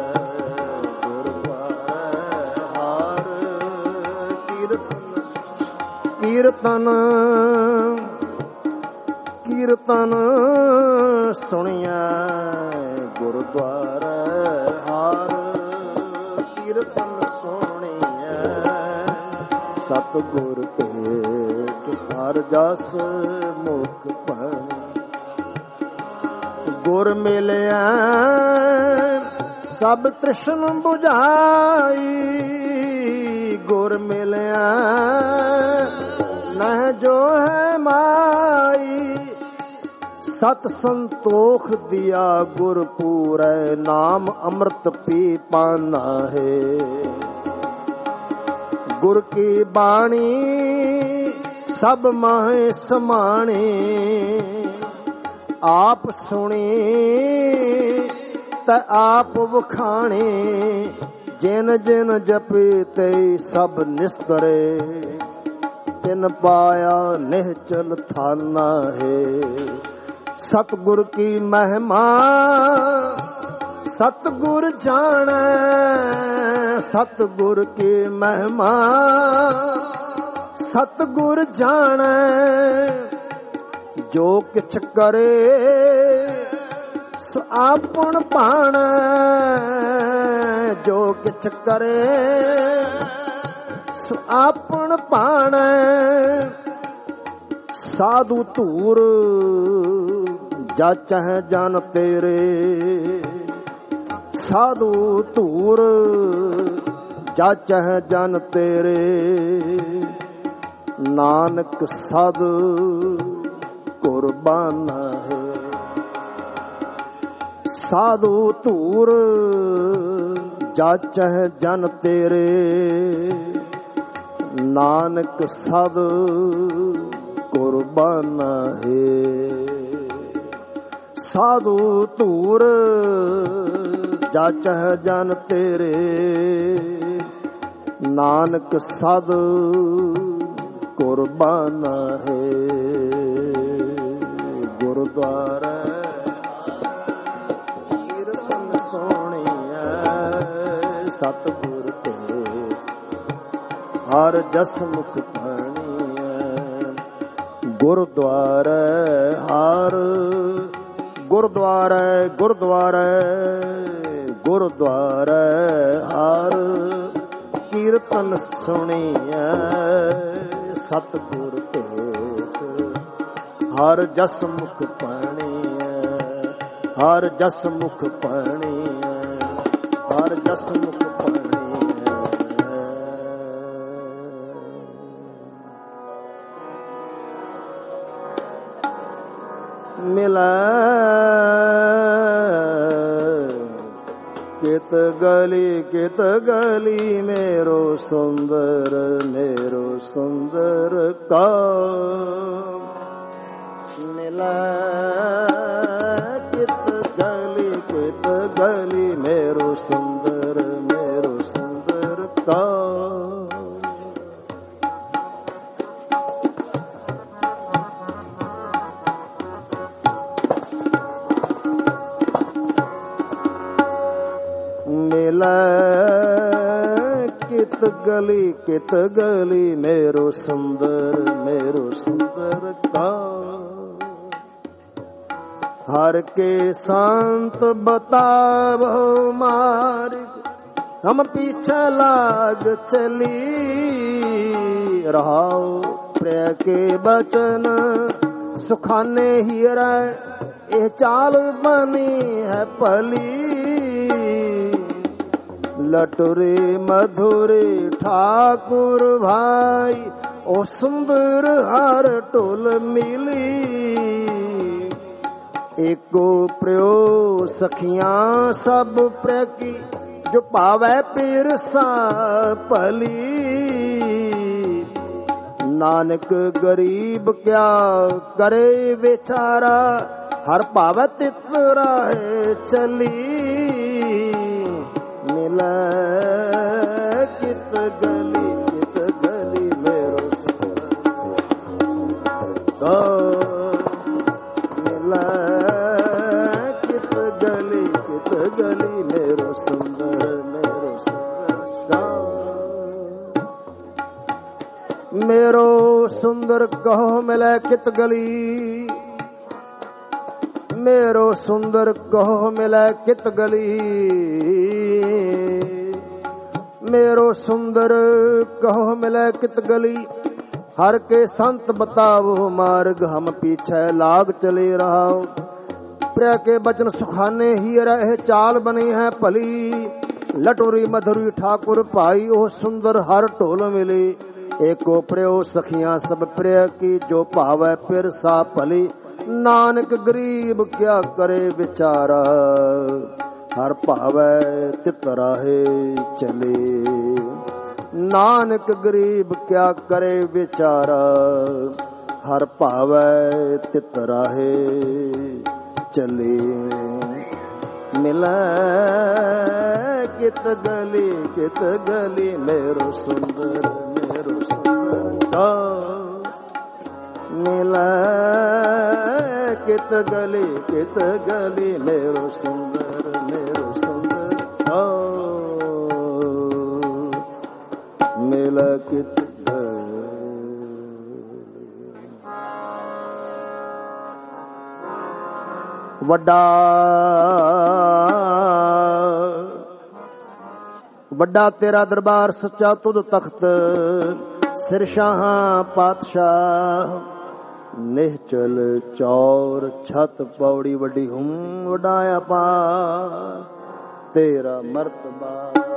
ਗੁਰਦੁਆਰੇ ਹਰ ਕੀਰਤਨ ਕੀਰਤਨ ਕੀਰਤਨ ਸੁਣੀਐ। ਗੁਰਦੁਆਰੇ ਹਰ ਕੀਰਤਨ ਸੁਣੀਐ, ਸਤਿਗੁਰ ਭੇਟ ਹਰ ਜਸ ਮੁਖ ਭਣੀਐ। ਗੁਰ ਮਿਲਿਆ ਸਭ ਤ੍ਰਿਸ਼ਨ ਬੁਝਾਈ, ਗੁਰ ਮਿਲਿਆ ਨਹਿ ਜੋ ਹੈ ਮਾਈ। ਸਤ ਸੰਤੋਖ ਦਿਆ ਗੁਰ ਪੂਰੈ, ਨਾਮ ਅੰਮ੍ਰਿਤ ਪੀ ਪਾਨਾ ਹੈ। ਗੁਰ ਕੀ ਬਾਣੀ ਸਭ ਮਾਹਿ ਸਮਾਣੇ, ਆਪ ਸੁਣੀ ਤੈ ਆਪ ਵਖਾਣੇ। ਜਿਨ ਜਿਨ ਜਪੇ ਤੇ ਸਭ ਨਿਸਤਰੇ, ਤਿਨ ਪਾਇਆ ਨਿਹਚਲ ਥਾਨਾ ਹੈ। ਸਤਿਗੁਰ ਕੀ ਮਹਿਮਾ ਸਤਿਗੁਰ ਜਾਣੈ, ਸਤਿਗੁਰ ਕੀ ਮਹਿਮਾ ਸਤਿਗੁਰ ਜਾਣੈ। ਜੋ ਕਿਛ ਕਰੇ ਸੋ ਆਪਣ ਭਾਣੈ, ਜੋ ਕਿਛ ਕਰੇ ਸੋ ਆਪਣ ਭਾਣੈ। ਸਾਧੂ ਧੂਰ ਜਾਚਹਿ ਜਨ ਤੇਰੇ, ਸਾਧੂ ਧੂਰ ਜਾਚਹਿ ਜਨ ਤੇਰੇ। ਨਾਨਕ ਸਦ ਕੁਰਬਾਨਾ ਹੈ। ਸਾਧੂ ਧੂਰ ਜਾਚਹਿ ਜਨ ਤੇਰੇ, ਨਾਨਕ ਸਦ ਕੁਰਬਾਨਾ ਹੈ। ਸਾਧੂ ਧੂਰ ਜਾਚਹਿ ਜਨ ਤੇਰੇ, ਨਾਨਕ ਸਦ ਕੁਰਬਾਨਾ ਹੈ। ਗੁਰਦੁਆਰਾ ਕੀਰਤਨ ਸੋਹਣੀਐ ਸਤਿਗੁਰ ਤੇ ਹਰ ਜਸ ਮੁਖ ਭਾਣੀਐ। ਗੁਰਦੁਆਰਾ ਹਰ ਗੁਰਦੁਆਰਾ ਗੁਰਦੁਆਰਾ ਗੁਰਦੁਆਰਾ ਹਰ ਕੀਰਤਨ ਸੁਣੀਐ ਸਤਿਗੁਰ ਭੇਟ ਹਰ ਜਸ ਮੁਖ ਭਾਣੀਐ। ਹਰ ਜਸ ਮੁਖ ਭਾਣੀਐ, ਹਰ ਜਸ ਮੁਖ ਭਾਣੀਐ। ਮਿਲੈ ਕਿਤ ਗਲੀ ਕਿਤ ਗਲੀ मेरो ਸੁੰਦਰ मेरो ਸੁੰਦਰ ਕਾ। ਮਿਲੈ ਕਿਤ ਗਲੀ ਕਿਤ ਗਲੀ मेरो ਸੁੰਦਰ मेरो ਸੁੰਦਰ ਕਾ। कित गली कित गली मेरो सुंदर मेरो सुंदर का। हर के संत बतावो मार्ग हम पीछे लाग चली। रहाओ प्रिय के बचन सुखाने ही रह ये चाल बनी है भली। लटुरे मधुरे ठाकुर भाई ओ सुंदर हर टोल मिली। एको प्रियो सखियां सब प्रिय की जो पावै पिरसा भली। नानक गरीब क्या करे बेचारा हर पावै तित राहे चली। मिलै कित गली कित गली मेरो सुंदर। मिलै कित गली कित गली मेरो सुंदर मेरो सुंदर। मेरो सुंदर कहो मिलै कित गली। मेरो सुंदर कहो मिलै कित गली। मेरो सुंदर कहो मिलै कित गली। हर के संत बतावो मार्ग हम पीछे लाग चले रहा। प्रिय के बचन सुखाने ही रहे चाल बनी है भली। लटोरी मधुरी ठाकुर भाई ओ सुंदर हर टोल मिली। एको प्रियो सखियां सब प्रिय की जो भावै फिर सा भली। नानक गरीब क्या करे बेचारा हर भावै तित राहे चले। नानक गरीब क्या करे बेचारा हर भावै तित राहे चले। मिलै कित गली कित गली मेरो सुंदर मेरो सुंदर का। ਮਿਲੈ ਕਿਤ ਗਲੀ ਕਿਤ ਗਲੀ ਮੇਰੋ ਸੁੰਦਰ ਮੇਰੋ ਸੁੰਦਰ ਓ ਮਿਲੈ ਕਿਤ ਵੱਡਾ ਵੱਡਾ ਤੇਰਾ ਦਰਬਾਰ ਸੱਚਾ ਤੁਧ ਤਖਤ ਸਿਰ ਸ਼ਾਹਾਂ ਪਾਤਸ਼ਾਹ ਨਿਹਚਲ ਚੌਰ ਛਤ ਪੌੜੀ ਵੱਡੀ ਹੂੰ ਵਡਾਇਆ ਪਾ ਤੇਰਾ ਮਰਤਬਾ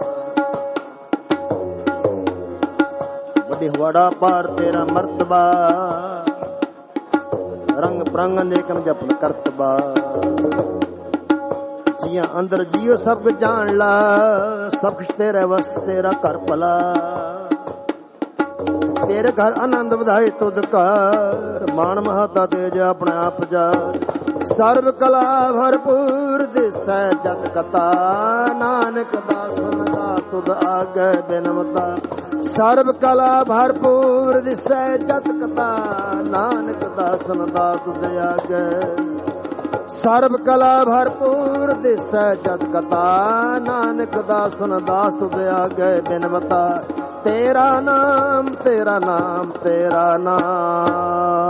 ਵੱਡੀ ਵੜਾ ਪਾਰ ਤੇਰਾ ਮਰਤਬਾ ਰੰਗ ਪ੍ਰੰਗ ਨੇਕਨ ਜਪਨ ਕਰਤਬਾ ਜੀਆਂ ਅੰਦਰ ਜੀਓ ਸਭ ਕੁਝ ਜਾਣ ਲਾ ਸਭ ਕੁਛ ਤੇਰੇ ਵਸ ਤੇਰਾ ਘਰ ਭਲਾ ਤੇਰੇ ਘਰ ਆਨੰਦ ਵਧਾਏ ਤੁਧ ਘਰ ਮਾਣ ਮਹਤਾ ਤੇਜ ਆਪਣੇ ਆਪ ਜਾ ਸਰਬ ਕਲਾ ਭਰਪੂਰ ਦਿਸੈ ਜਤ ਕਤਾ ਨਾਨਕ ਦਾਸਨ ਦਾਸ ਤੁਧ ਆਗੇ ਬਿਨਮਤਾ ਸਰਬ ਕਲਾ ਭਰਪੂਰ ਦਿਸੈ ਜਤ ਕਤਾ ਨਾਨਕ ਦਾਸਨ ਦਾਸ ਤੁਧ ਆਗੇ ਸਰਬ ਕਲਾ ਭਰਪੂਰ ਦਿਸੈ ਜਤ ਕਤਾ ਨਾਨਕ ਦਾਸਨ ਦਾਸ ਤੁਧ ਆਗੇ ਬਿਨਮਤਾ ਤੇਰਾ ਨਾਮ ਤੇਰਾ ਨਾਮ ਤੇਰਾ ਨਾਮ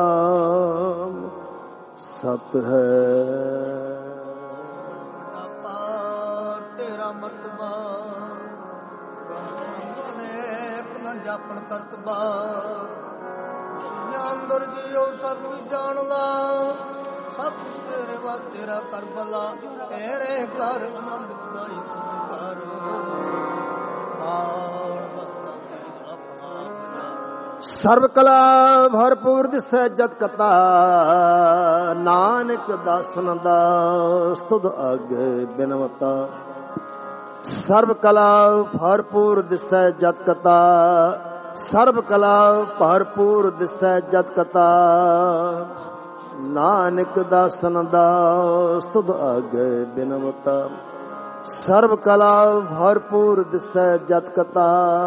ਸਤ ਹੈ ਪਾਰ ਤੇਰਾ ਮਰਤਬਾ ਅਨੇਕ ਨ ਜਾਪਨ ਕਰਤਬਾ ਅੰਦਰ ਜੀਓ ਸਭ ਕੁਝ ਜਾਣ ਲਾ ਸਭ ਕੁਝ ਤੇਰੇ ਵੱਲ ਤੇਰਾ ਕਰ ਭਲਾ ਤੇਰੇ ਘਰ ਆਨੰਦ ਵਧਾਈ ਤੁਧ ਘਰ ਸਰਬ ਕਲਾ ਭਰਪੂਰ ਦਿਸੈ ਜਤ ਕਤਾ ਨਾਨਕ ਦਾਸਨ ਦਾਸ ਤੁਧ ਆਗੇ ਬਿਨਵਤਾ ਸਰਬ ਕਲਾ ਭਰਪੂਰ ਦਿਸੈ ਜਤ ਕਤਾ ਸਰਬ ਕਲਾ ਭਰਪੂਰ ਦਿਸੈ ਜਤ ਕਤਾ ਨਾਨਕ ਦਾਸਨ ਦਾਸ ਤੁਧ ਆਗੇ ਬਿਨਵਤਾ ਸਰਬ ਕਲਾ ਭਰਪੂਰ ਦਿਸੈ ਜਤ ਕਤਾ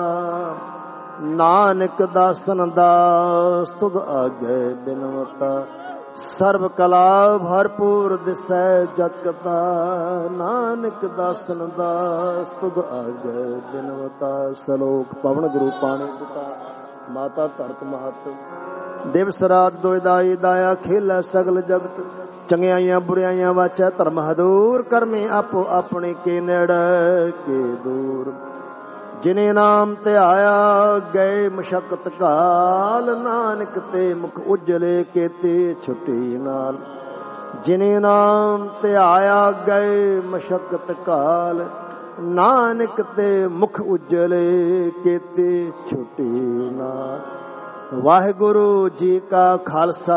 ਨਾਨਕ ਦਾਸਨ ਦਾਸ ਤੁਧ ਆਗੇ ਬਿਨਵਤਾ ਸਰਬ ਕਲਾ ਭਰਪੂਰ ਦਿਸੈ ਜਤ ਕਤਾ ਨਾਨਕ ਦਾਸਨ ਦਾਸ ਤੁਧ ਆਗੇ ਬਿਨਵਤਾ ਸਲੋਕ ਪਵਨ ਗੁਰੂ ਪਾਣੀ ਪਿਤਾ ਮਾਤਾ ਧਰਤ ਮਹਤ ਦਿਵਸ ਰਾਤ ਦੋਇ ਦਾਈ ਦਾਇਆ ਖੇਲਾ ਸਗਲ ਜਗਤ ਚੰਗਿਆਈਆਂ ਬੁਰਿਆਈਆਂ ਵਾਚੈ ਧਰਮ ਹਦੂਰ ਕਰਮੇ ਆਪੋ ਆਪਣੇ ਕੇ ਨੇੜੇ ਕੇ ਦੂਰ ਜਿਨੇ ਨਾਮ ਤੇ ਆਇਆ ਗਏ ਮਸ਼ਕਤ ਕਾਲ ਨਾਨਕ ਤੇ ਮੁਖ ਉਜਲੇ ਕੇਤੇ ਛੁੱਟੀ ਨਾਲ ਜਿਨੇ ਨਾਮ ਤੇ ਆਇਆ ਗਏ ਮਸ਼ਕਤ ਕਾਲ ਨਾਨਕ ਤੇ ਮੁਖ ਉਜਲੇ ਕੇਤੇ ਛੁੱਟੀ ਨਾਲ ਵਾਹਿਗੁਰੂ ਜੀ ਕਾ ਖਾਲਸਾ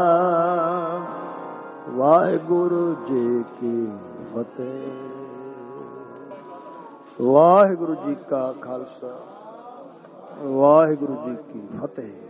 ਵਾਹਿਗੁਰੂ ਜੀ ਕੀ ਫਤਿਹ ਵਾਹਿਗੁਰੂ ਜੀ ਕਾ ਖਾਲਸਾ ਵਾਹਿਗੁਰੂ ਜੀ ਕੀ ਫਤਿਹ।